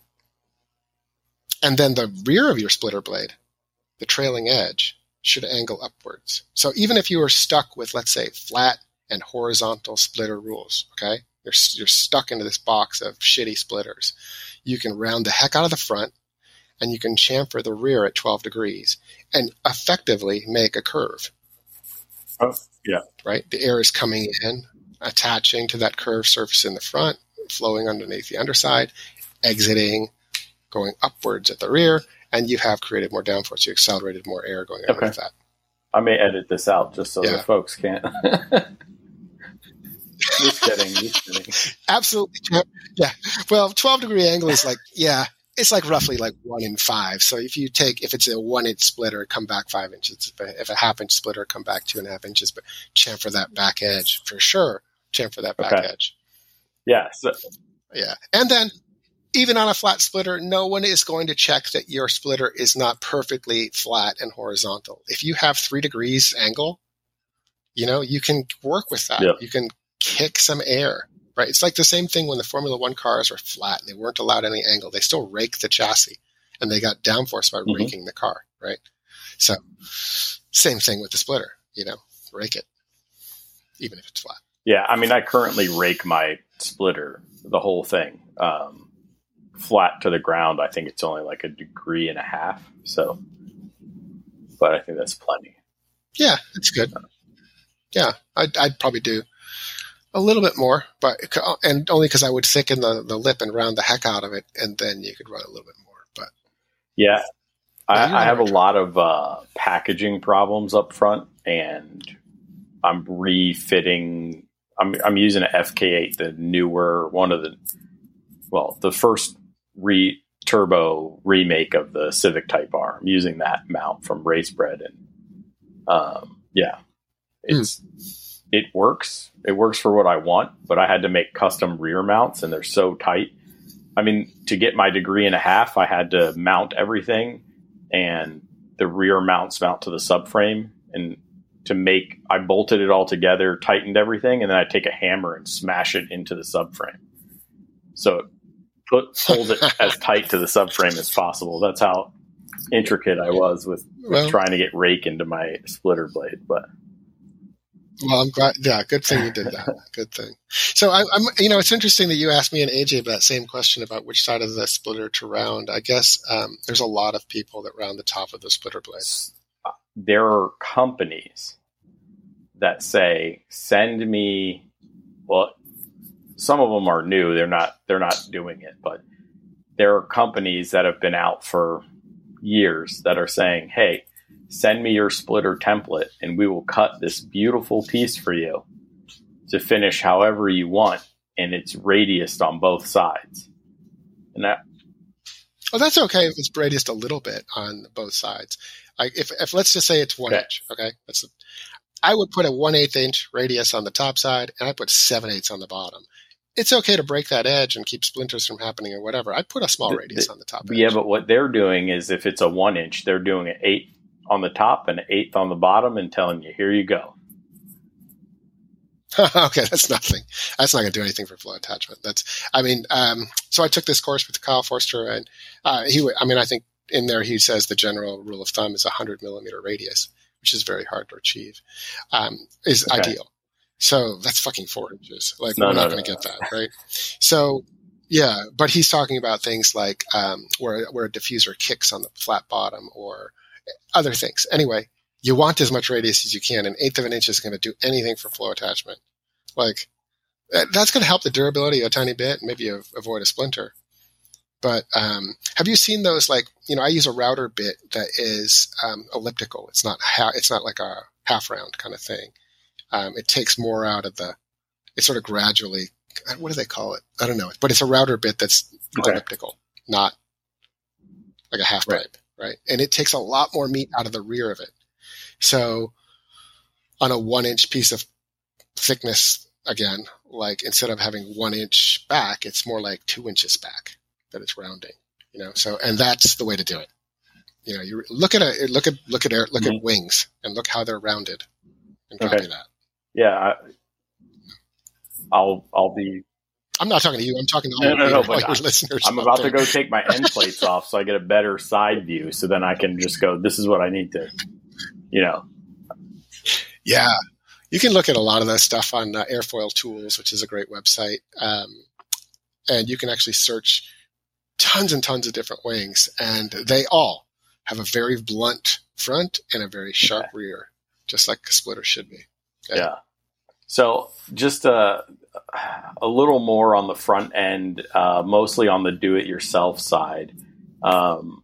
Speaker 3: and then the rear of your splitter blade, the trailing edge, should angle upwards. So even if you were stuck with, let's say, flat and horizontal splitter rules, okay, you're you're stuck into this box of shitty splitters, you can round the heck out of the front, and you can chamfer the rear at twelve degrees and effectively make a curve.
Speaker 4: Oh, yeah.
Speaker 3: Right? The air is coming in, attaching to that curved surface in the front, flowing underneath the underside, exiting, going upwards at the rear, and you have created more downforce. You accelerated more air going out
Speaker 4: Okay.
Speaker 3: of that.
Speaker 4: I may edit this out just so
Speaker 3: Yeah.
Speaker 4: the folks can't. Just kidding. Just kidding.
Speaker 3: Absolutely. Yeah. Well, twelve degree angle is like, yeah, it's like roughly like one in five. So if you take, if it's a one inch splitter, come back five inches. If a, if a half inch splitter, come back two and a half inches, but chamfer that back edge for sure. Chamfer that back
Speaker 4: Okay.
Speaker 3: edge.
Speaker 4: Yeah. So,
Speaker 3: Yeah. And then even on a flat splitter, no one is going to check that your splitter is not perfectly flat and horizontal. If you have three degrees angle, you know, you can work with that.
Speaker 4: Yep.
Speaker 3: You can kick some air, right? It's like the same thing when the Formula One cars were flat and they weren't allowed any angle. They still raked the chassis and they got downforce by
Speaker 4: Mhm.
Speaker 3: raking the car, right? So same thing with the splitter, you know, rake it, even if it's flat.
Speaker 4: yeah. I mean, I currently rake my splitter, the whole thing, um, flat to the ground. I think it's only like a degree and a half. So, but I think that's plenty.
Speaker 3: Yeah, it's good. Yeah, I'd, I'd probably do a little bit more, but and only because I would thicken the, the lip and round the heck out of it, and then you could run a little bit more. But
Speaker 4: Yeah.
Speaker 3: Yeah,
Speaker 4: I,
Speaker 3: you're
Speaker 4: I have a
Speaker 3: right.
Speaker 4: lot of uh, packaging problems up front, and I'm refitting. I'm, I'm using an F K eight, the newer one of the, well, the first re turbo remake of the Civic Type R. I'm using that mount from Racebred, and um, yeah, it's it works. It works for what I want, but I had to make custom rear mounts, and they're so tight. I mean, to get my degree and a half, I had to mount everything, and the rear mounts mount to the subframe, and to make, I bolted it all together, tightened everything, and then I take a hammer and smash it into the subframe. So it put, hold it as tight to the subframe as possible. That's how intricate I was with, with
Speaker 3: Well-
Speaker 4: trying to get rake into my splitter blade. But
Speaker 3: well, I'm glad. Yeah, good thing you did that. Good thing. So I, I'm, you know, it's interesting that you asked me and A J that same question about which side of the splitter to round. I guess um, there's a lot of people that round the top of the splitter blade.
Speaker 4: there are companies that say, send me, well, some of them are new. They're not, they're not doing it, but there are companies that have been out for years that are saying, hey, send me your splitter template and we will cut this beautiful piece for you to finish however you want. And it's radiused on both sides. And that,
Speaker 3: Oh, that's okay if it's radiused a little bit on both sides. I, if, if let's just say it's one
Speaker 4: Okay.
Speaker 3: inch, okay? That's a, I would put a one eighth inch radius on the top side, and I put seven eighths on the bottom. It's okay to break that edge and keep splinters from happening or whatever. I'd put a small
Speaker 4: The-
Speaker 3: radius
Speaker 4: the-
Speaker 3: on the top.
Speaker 4: yeah,
Speaker 3: edge.
Speaker 4: but what they're doing is if it's a one inch, they're doing an eight on the top and an eighth on the bottom and telling you, here you go.
Speaker 3: Okay, that's nothing. That's not going to do anything for flow attachment. That's, I mean, um, so I took this course with Kyle Forster, and uh, he, I mean, I think in there he says the general rule of thumb is a hundred millimeter radius, which is very hard to achieve, um, is
Speaker 4: Okay.
Speaker 3: ideal. So that's fucking four inches. Like
Speaker 4: No,
Speaker 3: we're
Speaker 4: no,
Speaker 3: not
Speaker 4: no,
Speaker 3: going to
Speaker 4: no.
Speaker 3: get that, right? So yeah, but he's talking about things like um, where where a diffuser kicks on the flat bottom or other things. Anyway, you want as much radius as you can. An eighth of an inch is going to do anything for flow attachment. Like that- that's going to help the durability a tiny bit, and maybe you avoid a splinter. But um, have you seen those? Like, you know, I use a router bit that is um, elliptical. It's not ha- it's not like a half round kind of thing. Um, it takes more out of the. It sort of gradually. What do they call it? I don't know. But it's a router bit that's
Speaker 4: Okay.
Speaker 3: elliptical, not like a half
Speaker 4: Right.
Speaker 3: pipe, right? And it takes a lot more meat out of the rear of it. So on a one inch piece of thickness, again, like instead of having one inch back, it's more like two inches back that it's rounding. You know, so and that's the way to do it. You know, you look at a look at look at air, look mm-hmm. at wings and look how they're rounded, and copy
Speaker 4: okay.
Speaker 3: that.
Speaker 4: Yeah, I, I'll I'll be.
Speaker 3: I'm not talking to you. I'm talking to all,
Speaker 4: no, no,
Speaker 3: your,
Speaker 4: no,
Speaker 3: all
Speaker 4: but
Speaker 3: your
Speaker 4: I,
Speaker 3: listeners.
Speaker 4: I'm about there. to go take my end plates off so I get a better side view. So then I can just go, this is what I need to, you know.
Speaker 3: Yeah. You can look at a lot of that stuff on uh, Airfoil Tools, which is a great website. Um, and you can actually search tons and tons of different wings. And they all have a very blunt front and a very sharp yeah. rear, just like a splitter should be.
Speaker 4: Okay? Yeah. So just a, a little more on the front end, uh, mostly on the do-it-yourself side. Um,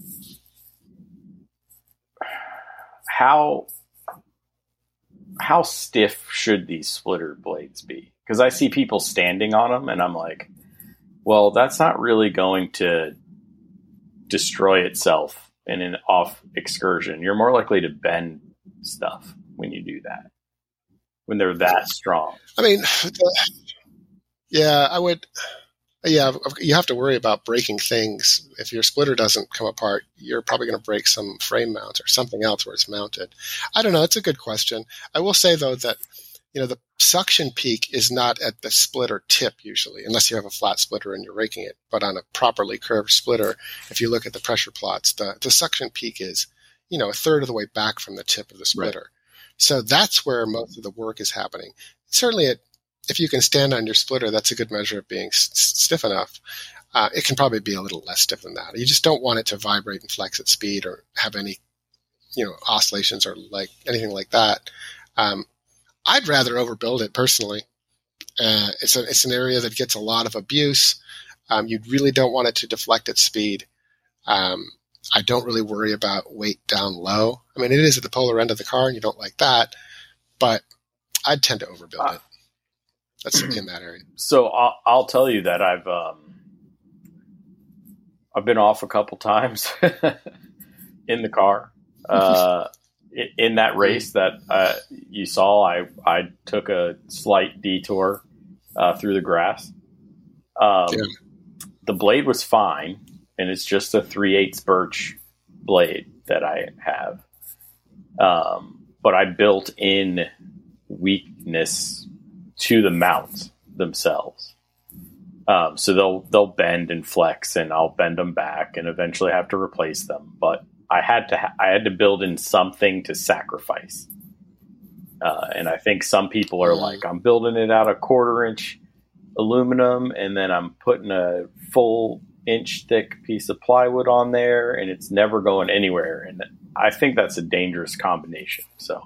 Speaker 4: how how stiff should these splitter blades be? Because I see people standing on them, and I'm like, well, that's not really going to destroy itself in an off excursion. You're more likely to bend stuff when you do that. When they're that strong.
Speaker 3: I mean, the, yeah, I would, yeah, you have to worry about breaking things. If your splitter doesn't come apart, you're probably going to break some frame mount or something else where it's mounted. I don't know. It's a good question. I will say, though, that, you know, the suction peak is not at the splitter tip usually, unless you have a flat splitter and you're raking it. But on a properly curved splitter, if you look at the pressure plots, the, the suction peak is, you know, a third of the way back from the tip of the splitter. Right. So that's where most of the work is happening. Certainly, it, if you can stand on your splitter, that's a good measure of being s- stiff enough. Uh, it can probably be a little less stiff than that. You just don't want it to vibrate and flex at speed or have any, you know, oscillations or like anything like that. Um, I'd rather overbuild it personally. Uh, it's a, it's an area that gets a lot of abuse. Um, you really don't want it to deflect at speed. Um, I don't really worry about weight down low. I mean, it is at the polar end of the car, and you don't like that, but I'd tend to overbuild uh, it. That's in that area.
Speaker 4: So I'll, I'll tell you that I've um, I've been off a couple times in the car. Uh, in that race that uh, you saw, I I took a slight detour uh, through the grass. Um, yeah. The blade was fine. And it's just a three eighths birch blade that I have. Um, but I built in weakness to the mounts themselves. Um, so they'll they'll bend and flex, and I'll bend them back and eventually have to replace them. But I had to ha- I had to build in something to sacrifice. Uh, and I think some people are like, I'm building it out of quarter inch aluminum, and then I'm putting a full inch thick piece of plywood on there, and it's never going anywhere. And I think that's a dangerous combination. So,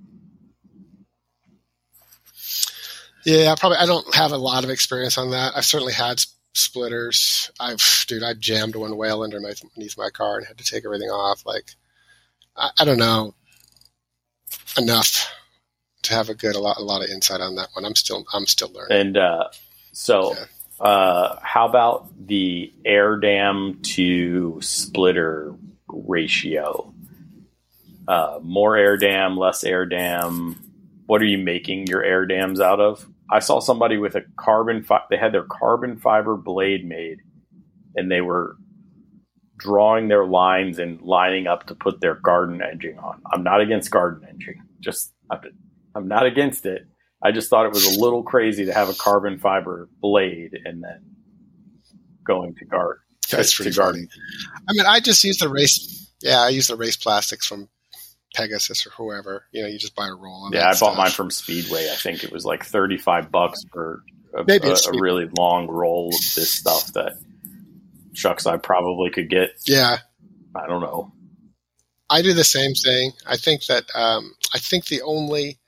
Speaker 3: yeah, probably. I don't have a lot of experience on that. I've certainly had splitters. I've, dude, I jammed one whale underneath my car and had to take everything off. Like, I, I don't know enough to have a good a lot a lot of insight on that one. I'm still I'm still learning.
Speaker 4: And uh, so. Yeah. Uh, how about the air dam to splitter ratio? Uh, more air dam, less air dam. What are you making your air dams out of? I saw somebody with a carbon, fi- they had their carbon fiber blade made, and they were drawing their lines and lining up to put their garden edging on. I'm not against garden edging. Just, I'm not against it. I just thought it was a little crazy to have a carbon fiber blade and then going to guard.
Speaker 3: That's pretty funny. I mean, I just use the race. Yeah, I use the race plastics from Pegasus or whoever. You know, you just buy a roll. Of
Speaker 4: yeah, I bought
Speaker 3: stuff.
Speaker 4: mine from Speedway. I think it was like thirty-five bucks for a,
Speaker 3: Maybe
Speaker 4: a, a really long roll of this stuff that shucks I probably could get.
Speaker 3: Yeah,
Speaker 4: I don't know.
Speaker 3: I do the same thing. I think that um, I think the only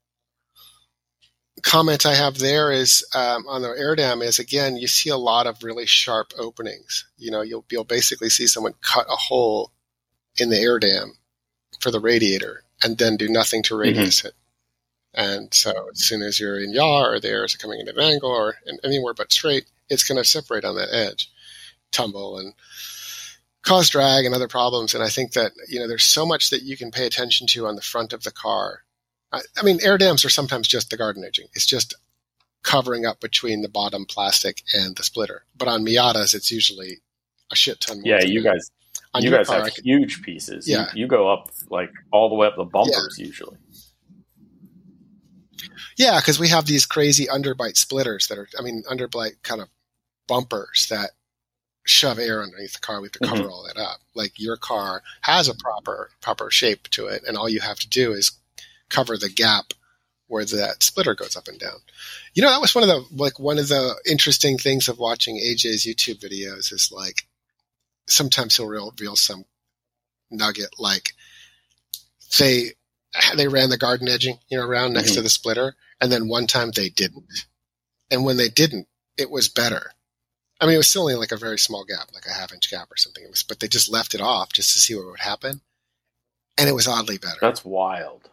Speaker 3: comment I have there is um, on the air dam is, again, you see a lot of really sharp openings. You know, you'll you'll basically see someone cut a hole in the air dam for the radiator and then do nothing to radius mm-hmm. it. And so as soon as you're in yaw or the air is coming into an angle or in anywhere but straight, it's going to separate on that edge, tumble and cause drag and other problems. And I think that, you know, there's so much that you can pay attention to on the front of the car. I mean, air dams are sometimes just the garden edging. It's just covering up between the bottom plastic and the splitter. But on Miatas, it's usually a shit ton more.
Speaker 4: Yeah, you
Speaker 3: that.
Speaker 4: guys,
Speaker 3: On
Speaker 4: you
Speaker 3: your
Speaker 4: guys
Speaker 3: car,
Speaker 4: have
Speaker 3: I could-
Speaker 4: huge pieces.
Speaker 3: Yeah.
Speaker 4: You, you go up like all the way up the bumpers usually.
Speaker 3: Yeah, because we have these crazy underbite splitters that are, I mean, underbite kind of bumpers that shove air underneath the car. We have to cover
Speaker 4: Mhm.
Speaker 3: all that up. Like your car has a proper proper shape to it, and all you have to do is cover the gap where that splitter goes up and down. You know, that was one of the like one of the interesting things of watching A J's YouTube videos is like sometimes he'll reveal some nugget like they they ran the garden edging, you know, around next
Speaker 4: Mhm.
Speaker 3: to the splitter, and then one time they didn't. And when they didn't, it was better. I mean, it was still only like a very small gap, like a half inch gap or something. It was, but they just left it off just to see what would happen. And it was oddly better.
Speaker 4: That's wild.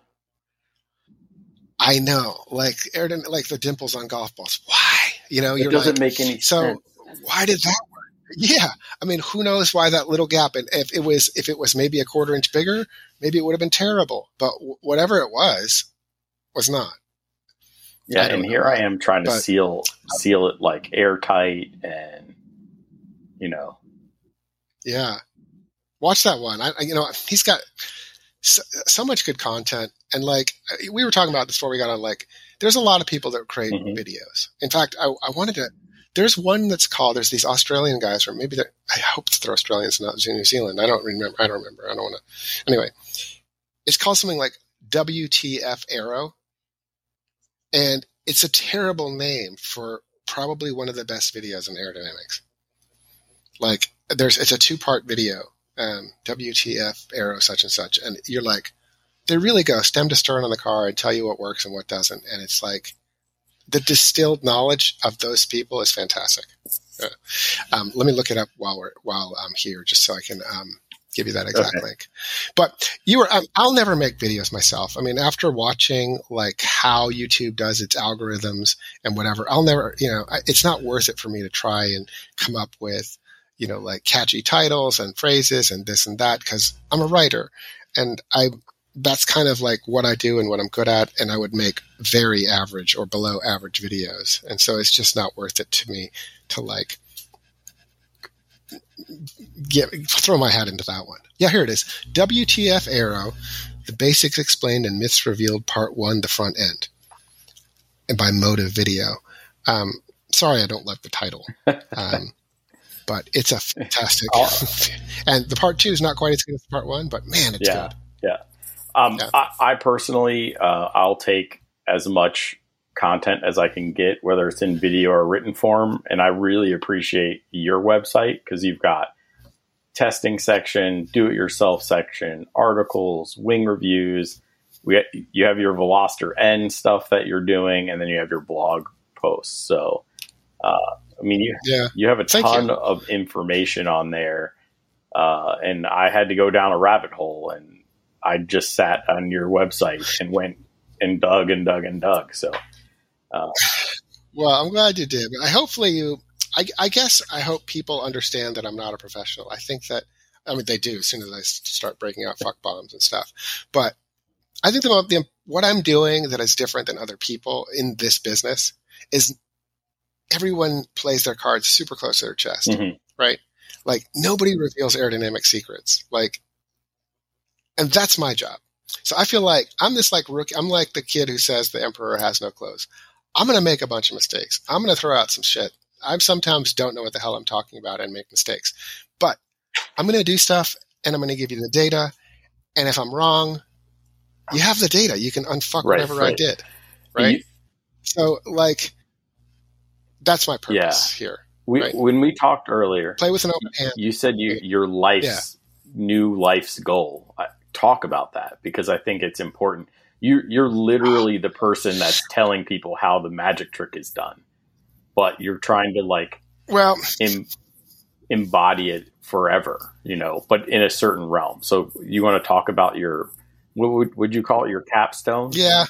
Speaker 3: I know, like Ayrton, like the dimples on golf balls. Why? You know,
Speaker 4: It
Speaker 3: you're
Speaker 4: doesn't
Speaker 3: like,
Speaker 4: make any
Speaker 3: so
Speaker 4: sense.
Speaker 3: why did that work? Yeah. I mean, who knows why that little gap, and if it was, if it was maybe a quarter inch bigger, maybe it would have been terrible, but w- whatever it was, was not.
Speaker 4: Yeah,
Speaker 3: I don't
Speaker 4: and
Speaker 3: know.
Speaker 4: here I am trying to
Speaker 3: But-
Speaker 4: seal seal it like airtight, and you know,
Speaker 3: Yeah. Watch that one. I, I you know, he's got so, so much good content. And like, we were talking about this before we got on, like, there's a lot of people that create
Speaker 4: Mhm.
Speaker 3: videos. In fact, I, I wanted to, there's one that's called, there's these Australian guys, or maybe they're, I hope they're Australians, not New Zealand. I don't remember. I don't remember. I don't want to. Anyway, it's called something like W T F Aero. And it's a terrible name for probably one of the best videos in aerodynamics. Like, there's, it's a two part video, um, W T F Aero such and such. And you're like, they really go stem to stern on the car and tell you what works and what doesn't. And it's like, the distilled knowledge of those people is fantastic. Uh, um, let me look it up while we're, while I'm here, just so I can, um, give you that exact
Speaker 4: Okay.
Speaker 3: link. But you were, um, I'll never make videos myself. I mean, after watching like how YouTube does its algorithms and whatever, I'll never, you know, I, it's not worth it for me to try and come up with, you know, like catchy titles and phrases and this and that, because I'm a writer and I, that's kind of like what I do and what I'm good at. And I would make very average or below average videos. And so it's just not worth it to me to like get, throw my hat into that one. Yeah, here it is. W T F Aero, the basics explained and myths revealed, part one, the front end. And by Motive Video. Um, sorry, I don't like the title. Um, but it's a fantastic, and the part two is not quite as good as the part one, but man, it's
Speaker 4: yeah,
Speaker 3: good.
Speaker 4: yeah. Um,
Speaker 3: Yeah.
Speaker 4: I, I personally, uh, I'll take as much content as I can get, whether it's in video or written form. And I really appreciate your website because you've got testing section, do-it-yourself section, articles, wing reviews. We you have your Veloster N stuff that you're doing, and then you have your blog posts. So, uh, I mean, you
Speaker 3: Yeah.
Speaker 4: you have a
Speaker 3: Thank
Speaker 4: ton
Speaker 3: you.
Speaker 4: of information on there, uh, and I had to go down a rabbit hole, and I just sat on your website and went and dug and dug and dug. So, uh,
Speaker 3: Well, I'm glad you did. I hopefully you. I, I guess I hope people understand that I'm not a professional. I think that, I mean, they do as soon as I s- start breaking out fuck bombs and stuff. But I think the, the what I'm doing that is different than other people in this business is everyone plays their cards super close to their chest,
Speaker 4: mhm.
Speaker 3: right? Like nobody reveals aerodynamic secrets. Like, and that's my job. So I feel like I'm this like rookie. I'm like the kid who says the emperor has no clothes. I'm going to make a bunch of mistakes. I'm going to throw out some shit. I sometimes don't know what the hell I'm talking about and make mistakes, but I'm going to do stuff and I'm going to give you the data. And if I'm wrong, you have the data. You can unfuck
Speaker 4: Right,
Speaker 3: whatever I
Speaker 4: right.
Speaker 3: did. Right.
Speaker 4: You-
Speaker 3: So like, that's my purpose here.
Speaker 4: we,
Speaker 3: Right.
Speaker 4: when we talked earlier,
Speaker 3: Play with an open hand.
Speaker 4: you said you, your life's new life's goal. I, talk about that because I think it's important. You, you're literally the person that's telling people how the magic trick is done, but you're trying to like
Speaker 3: Well,
Speaker 4: em, embody it forever, you know, but in a certain realm. So you want to talk about your, what would, would you call it, your capstone?
Speaker 3: yeah.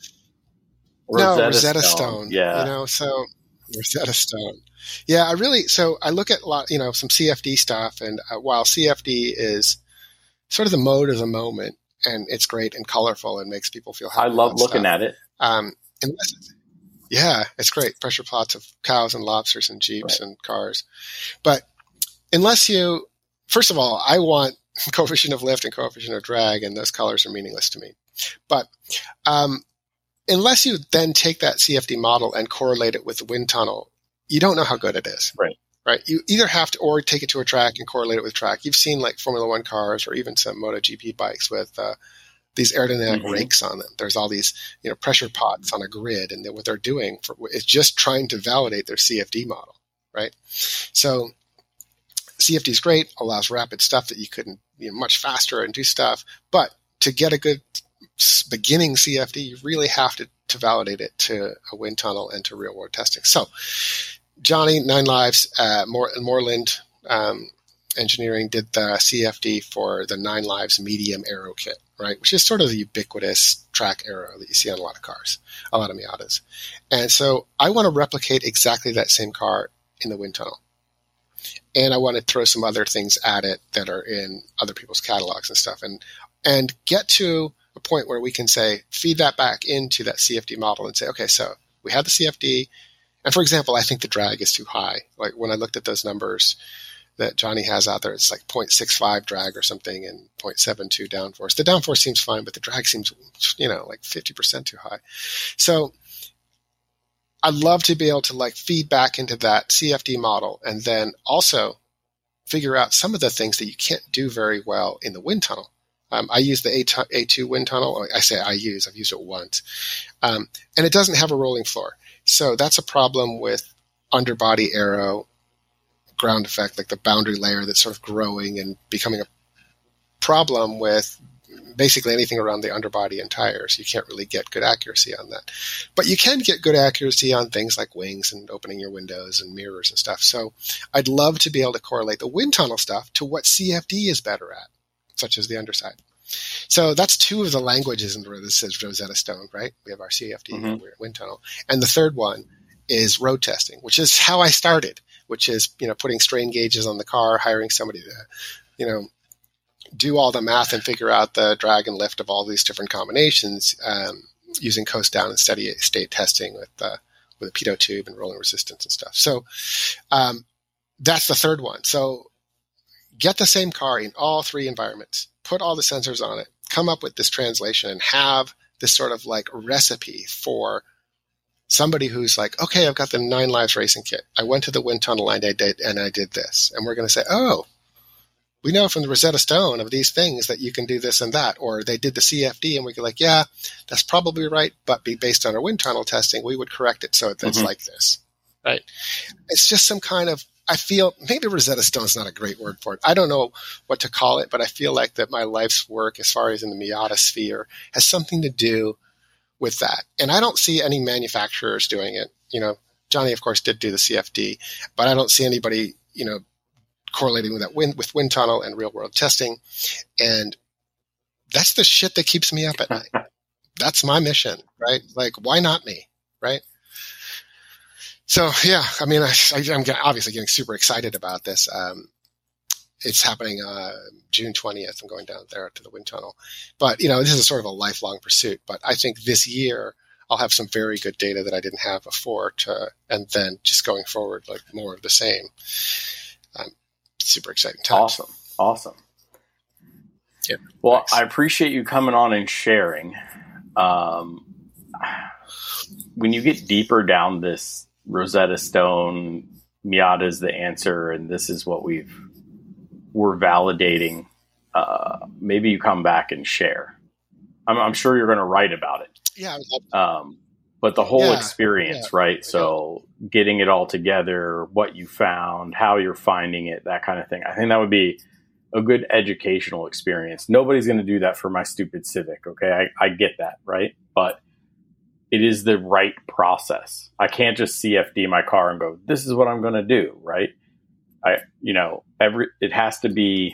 Speaker 3: No,
Speaker 4: Rosetta
Speaker 3: Rosetta
Speaker 4: Stone.
Speaker 3: Stone.
Speaker 4: Yeah.
Speaker 3: You know, so Rosetta Stone. Yeah, I really, so I look at a lot, you know, some C F D stuff. And uh, while C F D is sort of the mode of the moment and it's great and colorful and makes people feel happy.
Speaker 4: I love
Speaker 3: about
Speaker 4: looking
Speaker 3: stuff.
Speaker 4: at it.
Speaker 3: Um, unless it's- yeah, it's great. Pressure plots of cows and lobsters and Jeeps
Speaker 4: Right.
Speaker 3: and cars. But unless you, first of all, I want coefficient of lift and coefficient of drag, and those colors are meaningless to me. But um, unless you then take that C F D model and correlate it with the wind tunnel, you don't know how good it is.
Speaker 4: Right.
Speaker 3: Right. You either have to, or take it to a track and correlate it with track. You've seen like Formula One cars or even some MotoGP bikes with uh, these aerodynamic mm-hmm. rakes on them. There's all these, you know, pressure pots on a grid, and what they're doing for, is just trying to validate their C F D model. Right. So C F D is great, allows rapid stuff that you couldn't, you know, much faster and do stuff. But to get a good beginning C F D, you really have to, to validate it to a wind tunnel and to real world testing. So Johnny, Nine Lives, uh, More, Moreland um, Engineering did the C F D for the Nine Lives medium aero kit, right? Which is sort of the ubiquitous track aero that you see on a lot of cars, a lot of Miatas. And so I want to replicate exactly that same car in the wind tunnel. And I want to throw some other things at it that are in other people's catalogs and stuff, and and get to a point where we can say, feed that back into that C F D model and say, okay, so we have the C F D. And for example, I think the drag is too high. Like when I looked at those numbers that Johnny has out there, it's like zero point six five drag or something and zero point seven two downforce. The downforce seems fine, but the drag seems, you know, like fifty percent too high. So I'd love to be able to like feed back into that C F D model and then also figure out some of the things that you can't do very well in the wind tunnel. Um, I use the A two wind tunnel. I say I use, I've used it once. Um, and it doesn't have a rolling floor. So that's a problem with underbody aero, ground effect, like the boundary layer that's sort of growing and becoming a problem with basically anything around the underbody and tires. You can't really get good accuracy on that. But you can get good accuracy on things like wings and opening your windows and mirrors and stuff. So I'd love to be able to correlate the wind tunnel stuff to what C F D is better at, such as the underside. So that's two of the languages in where this says Rosetta Stone, right? We have our C F D mm-hmm. and wind tunnel. And the third one is road testing, which is how I started, which is, you know, putting strain gauges on the car, hiring somebody to, you know, do all the math and figure out the drag and lift of all these different combinations, um, using coast down and steady state testing with, uh, with a pitot tube and rolling resistance and stuff. So, um, that's the third one. So get the same car in all three environments, put all the sensors on it, come up with this translation and have this sort of like recipe for somebody who's like, okay, I've got the Nine Lives racing kit. I went to the wind tunnel and I did, and I did this. And we're going to say, oh, we know from the Rosetta Stone of these things that you can do this and that, or they did the C F D and we go like, yeah, that's probably right. But be based on our wind tunnel testing, we would correct it. So it's mm-hmm. like this, right? It's just some kind of, I feel maybe Rosetta Stone is not a great word for it. I don't know what to call it, but I feel like that my life's work, as far as in the Miata sphere, has something to do with that. And I don't see any manufacturers doing it. You know, Johnny, of course, did do the C F D, but I don't see anybody, you know, correlating with that wind, with wind tunnel and real world testing. And that's the shit that keeps me up at night. That's my mission, right? Like, why not me, right? So, yeah, I mean, I, I'm obviously getting super excited about this. Um, it's happening uh, June twentieth. I'm going down there to the wind tunnel. But, you know, this is sort of a lifelong pursuit. But I think this year I'll have some very good data that I didn't have before, to, and then just going forward, like more of the same. Um, super exciting times.
Speaker 4: Awesome. Awesome.
Speaker 3: Yeah.
Speaker 4: Well,
Speaker 3: thanks.
Speaker 4: I appreciate you coming on and sharing. Um, when you get deeper down this Rosetta Stone, Miata is the answer, and this is what we've we're validating. Uh, maybe you come back and share. I'm, I'm sure you're going to write about it.
Speaker 3: Yeah.
Speaker 4: Um, but the whole
Speaker 3: yeah,
Speaker 4: experience,
Speaker 3: yeah,
Speaker 4: right? So yeah. Getting it all together, what you found, how you're finding it, that kind of thing. I think that would be a good educational experience. Nobody's going to do that for my stupid Civic. Okay. I, I get that. Right. But it is the right process. I can't just C F D my car and go, this is what I'm going to do. Right. I, you know, every, it has to be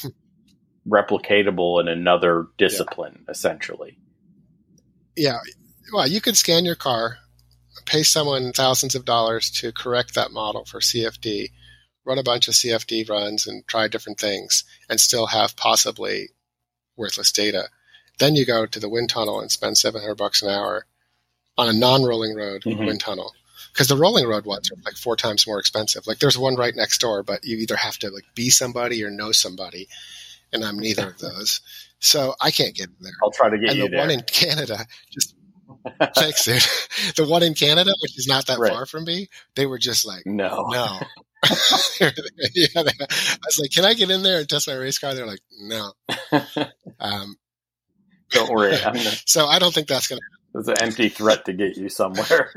Speaker 4: replicatable in another discipline, yeah. essentially.
Speaker 3: Yeah. Well, you could scan your car, pay someone thousands of dollars to correct that model for C F D, run a bunch of C F D runs and try different things and still have possibly worthless data. Then you go to the wind tunnel and spend seven hundred bucks an hour on a non-rolling road mm-hmm. wind tunnel because the rolling road ones are like four times more expensive. Like there's one right next door, but you either have to like be somebody or know somebody, and I'm neither of those, so I can't get in there.
Speaker 4: I'll try to get
Speaker 3: and
Speaker 4: you
Speaker 3: the
Speaker 4: there.
Speaker 3: one in Canada, just thanks, dude. The one in Canada, which is not that
Speaker 4: Right.
Speaker 3: far from me, they were just like,
Speaker 4: No.
Speaker 3: no. Yeah, they- I was like, can I get in there and test my race car? They're like, no. Um,
Speaker 4: Don't worry. I'm gonna,
Speaker 3: so I don't think that's going
Speaker 4: it's an empty threat to get you somewhere.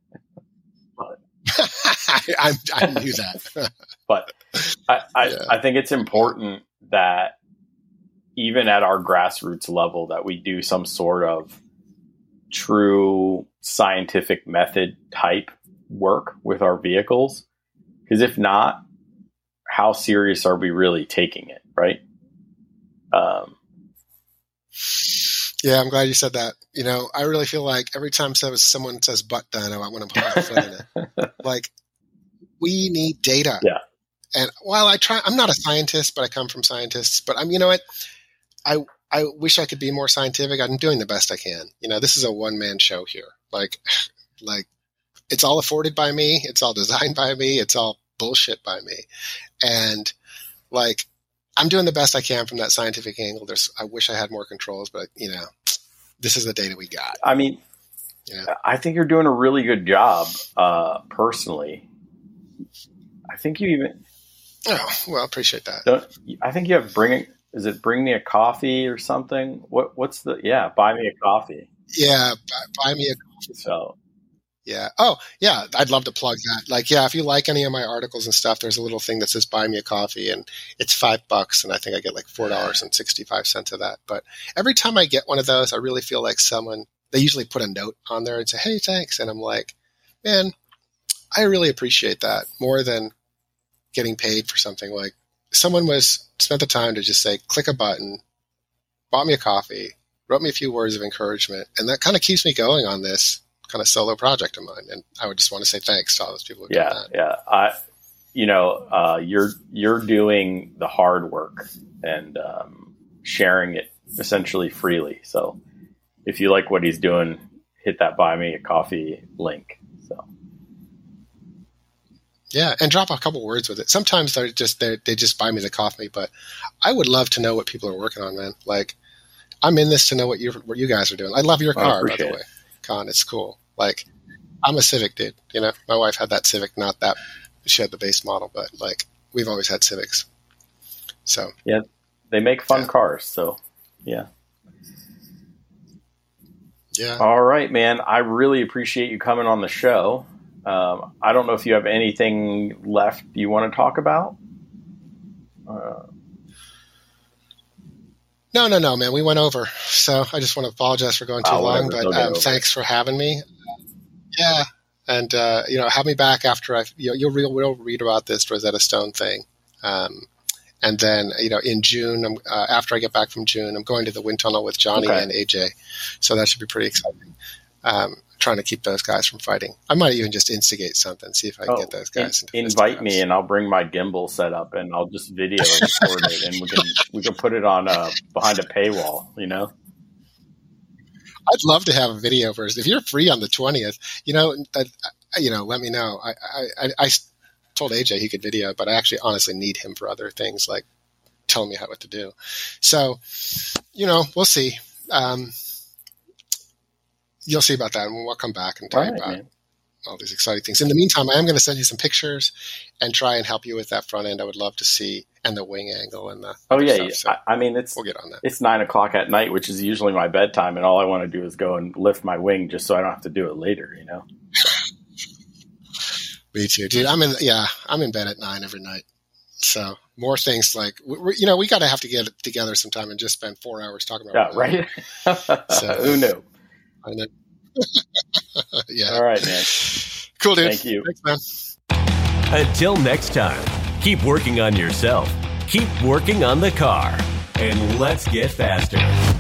Speaker 3: to. I I knew that.
Speaker 4: But I, I,
Speaker 3: Yeah.
Speaker 4: I think it's important that even at our grassroots level that we do some sort of true scientific method type work with our vehicles. Because if not, how serious are we really taking it, right? Um,
Speaker 3: Yeah, I'm glad you said that. You know, I really feel like every time someone says butt done, I want to put my foot in it. Like, we need data.
Speaker 4: Yeah.
Speaker 3: And while I try, I'm not a scientist, but I come from scientists. But I'm, you know what? I I wish I could be more scientific. I'm doing the best I can. You know, this is a one man show here. Like, like it's all afforded by me. It's all designed by me. It's all bullshit by me. And like, I'm doing the best I can from that scientific angle. There's, I wish I had more controls, but you know, this is the data we got.
Speaker 4: I mean,
Speaker 3: Yeah.
Speaker 4: I think you're doing a really good job, uh, personally. I think you even,
Speaker 3: Oh, well, appreciate that.
Speaker 4: don't, I think you have bring, is it bring me a coffee or something? What, what's the, yeah, buy me a coffee.
Speaker 3: Yeah. Buy, buy me a coffee.
Speaker 4: So,
Speaker 3: Yeah. Oh, yeah. I'd love to plug that. Like, yeah, if you like any of my articles and stuff, there's a little thing that says buy me a coffee, and it's five bucks. And I think I get like four dollars and sixty-five cents of that. But every time I get one of those, I really feel like someone, they usually put a note on there and say, hey, thanks. And I'm like, man, I really appreciate that more than getting paid for something. Like, someone was spent the time to just say, click a button, bought me a coffee, wrote me a few words of encouragement. And that kind of keeps me going on this kind of solo project of mine. And I would just want to say thanks to all those people who
Speaker 4: yeah,
Speaker 3: did that.
Speaker 4: yeah. I, you know, uh, you're, you're doing the hard work and, um, sharing it essentially freely. So if you like what he's doing, hit that buy me a coffee link. So.
Speaker 3: Yeah, and drop a couple words with it. Sometimes they're just they they just buy me the coffee, but I would love to know what people are working on, man. Like, I'm in this to know what you what you guys are doing. I love your
Speaker 4: I
Speaker 3: car, by
Speaker 4: appreciate
Speaker 3: the way,
Speaker 4: it.
Speaker 3: Con. It's cool. Like, I'm a Civic dude. You know, my wife had that Civic, not that she had the base model, but like we've always had Civics. So
Speaker 4: Yeah, they make fun
Speaker 3: Yeah.
Speaker 4: cars. So, yeah.
Speaker 3: yeah,
Speaker 4: All right, man. I really appreciate you coming on the show. Um, I don't know if you have anything left you want to talk about. Uh,
Speaker 3: no, no, no, man. We went over, so I just want to apologize for going too
Speaker 4: Oh,
Speaker 3: long.
Speaker 4: whatever,
Speaker 3: But
Speaker 4: they'll get
Speaker 3: um,
Speaker 4: over
Speaker 3: thanks for having me. Yeah, and uh, you know, have me back after I. You know, you'll real will read about this Rosetta Stone thing, um, and then you know, in June, I'm, uh, after I get back from June, I'm going to the wind tunnel with Johnny
Speaker 4: Okay.
Speaker 3: and A J, so that should be pretty exciting. Um, trying to keep those guys from fighting. I might even just instigate something, see if I can
Speaker 4: oh,
Speaker 3: get those guys.
Speaker 4: in-
Speaker 3: into
Speaker 4: invite me
Speaker 3: fisticuffs.
Speaker 4: and I'll bring my gimbal set up and I'll just video record it and we can we can put it on uh, behind a paywall. You know.
Speaker 3: I'd love to have a video version. If you're free on the twentieth, you know, uh, you know, let me know. I, I, I, I told A J he could video, but I actually honestly need him for other things, like telling me how what to do. So, you know, we'll see. Um, you'll see about that, and we'll come back and tell
Speaker 4: All
Speaker 3: you
Speaker 4: right,
Speaker 3: about
Speaker 4: man.
Speaker 3: all these exciting things. In the meantime, I am going to send you some pictures and try and help you with that front end. I would love to see, and the wing angle and the
Speaker 4: Oh
Speaker 3: other
Speaker 4: yeah,
Speaker 3: stuff.
Speaker 4: yeah.
Speaker 3: So
Speaker 4: I, I mean it's
Speaker 3: we'll get on that.
Speaker 4: it's nine o'clock at night, which is usually my bedtime, and all I want to do is go and lift my wing just so I don't have to do it later. You know.
Speaker 3: Me too, dude. I'm in. Yeah, I'm in bed at nine every night. So more things like we, we- you know we got to have to get together sometime and just spend four hours talking about.
Speaker 4: Yeah. Right.
Speaker 3: So-
Speaker 4: Who knew?
Speaker 3: I know. Yeah.
Speaker 4: All right, man.
Speaker 3: Cool, dude.
Speaker 4: Thank you.
Speaker 3: Thanks, man.
Speaker 1: Until next time, keep working on yourself, keep working on the car, and let's get faster.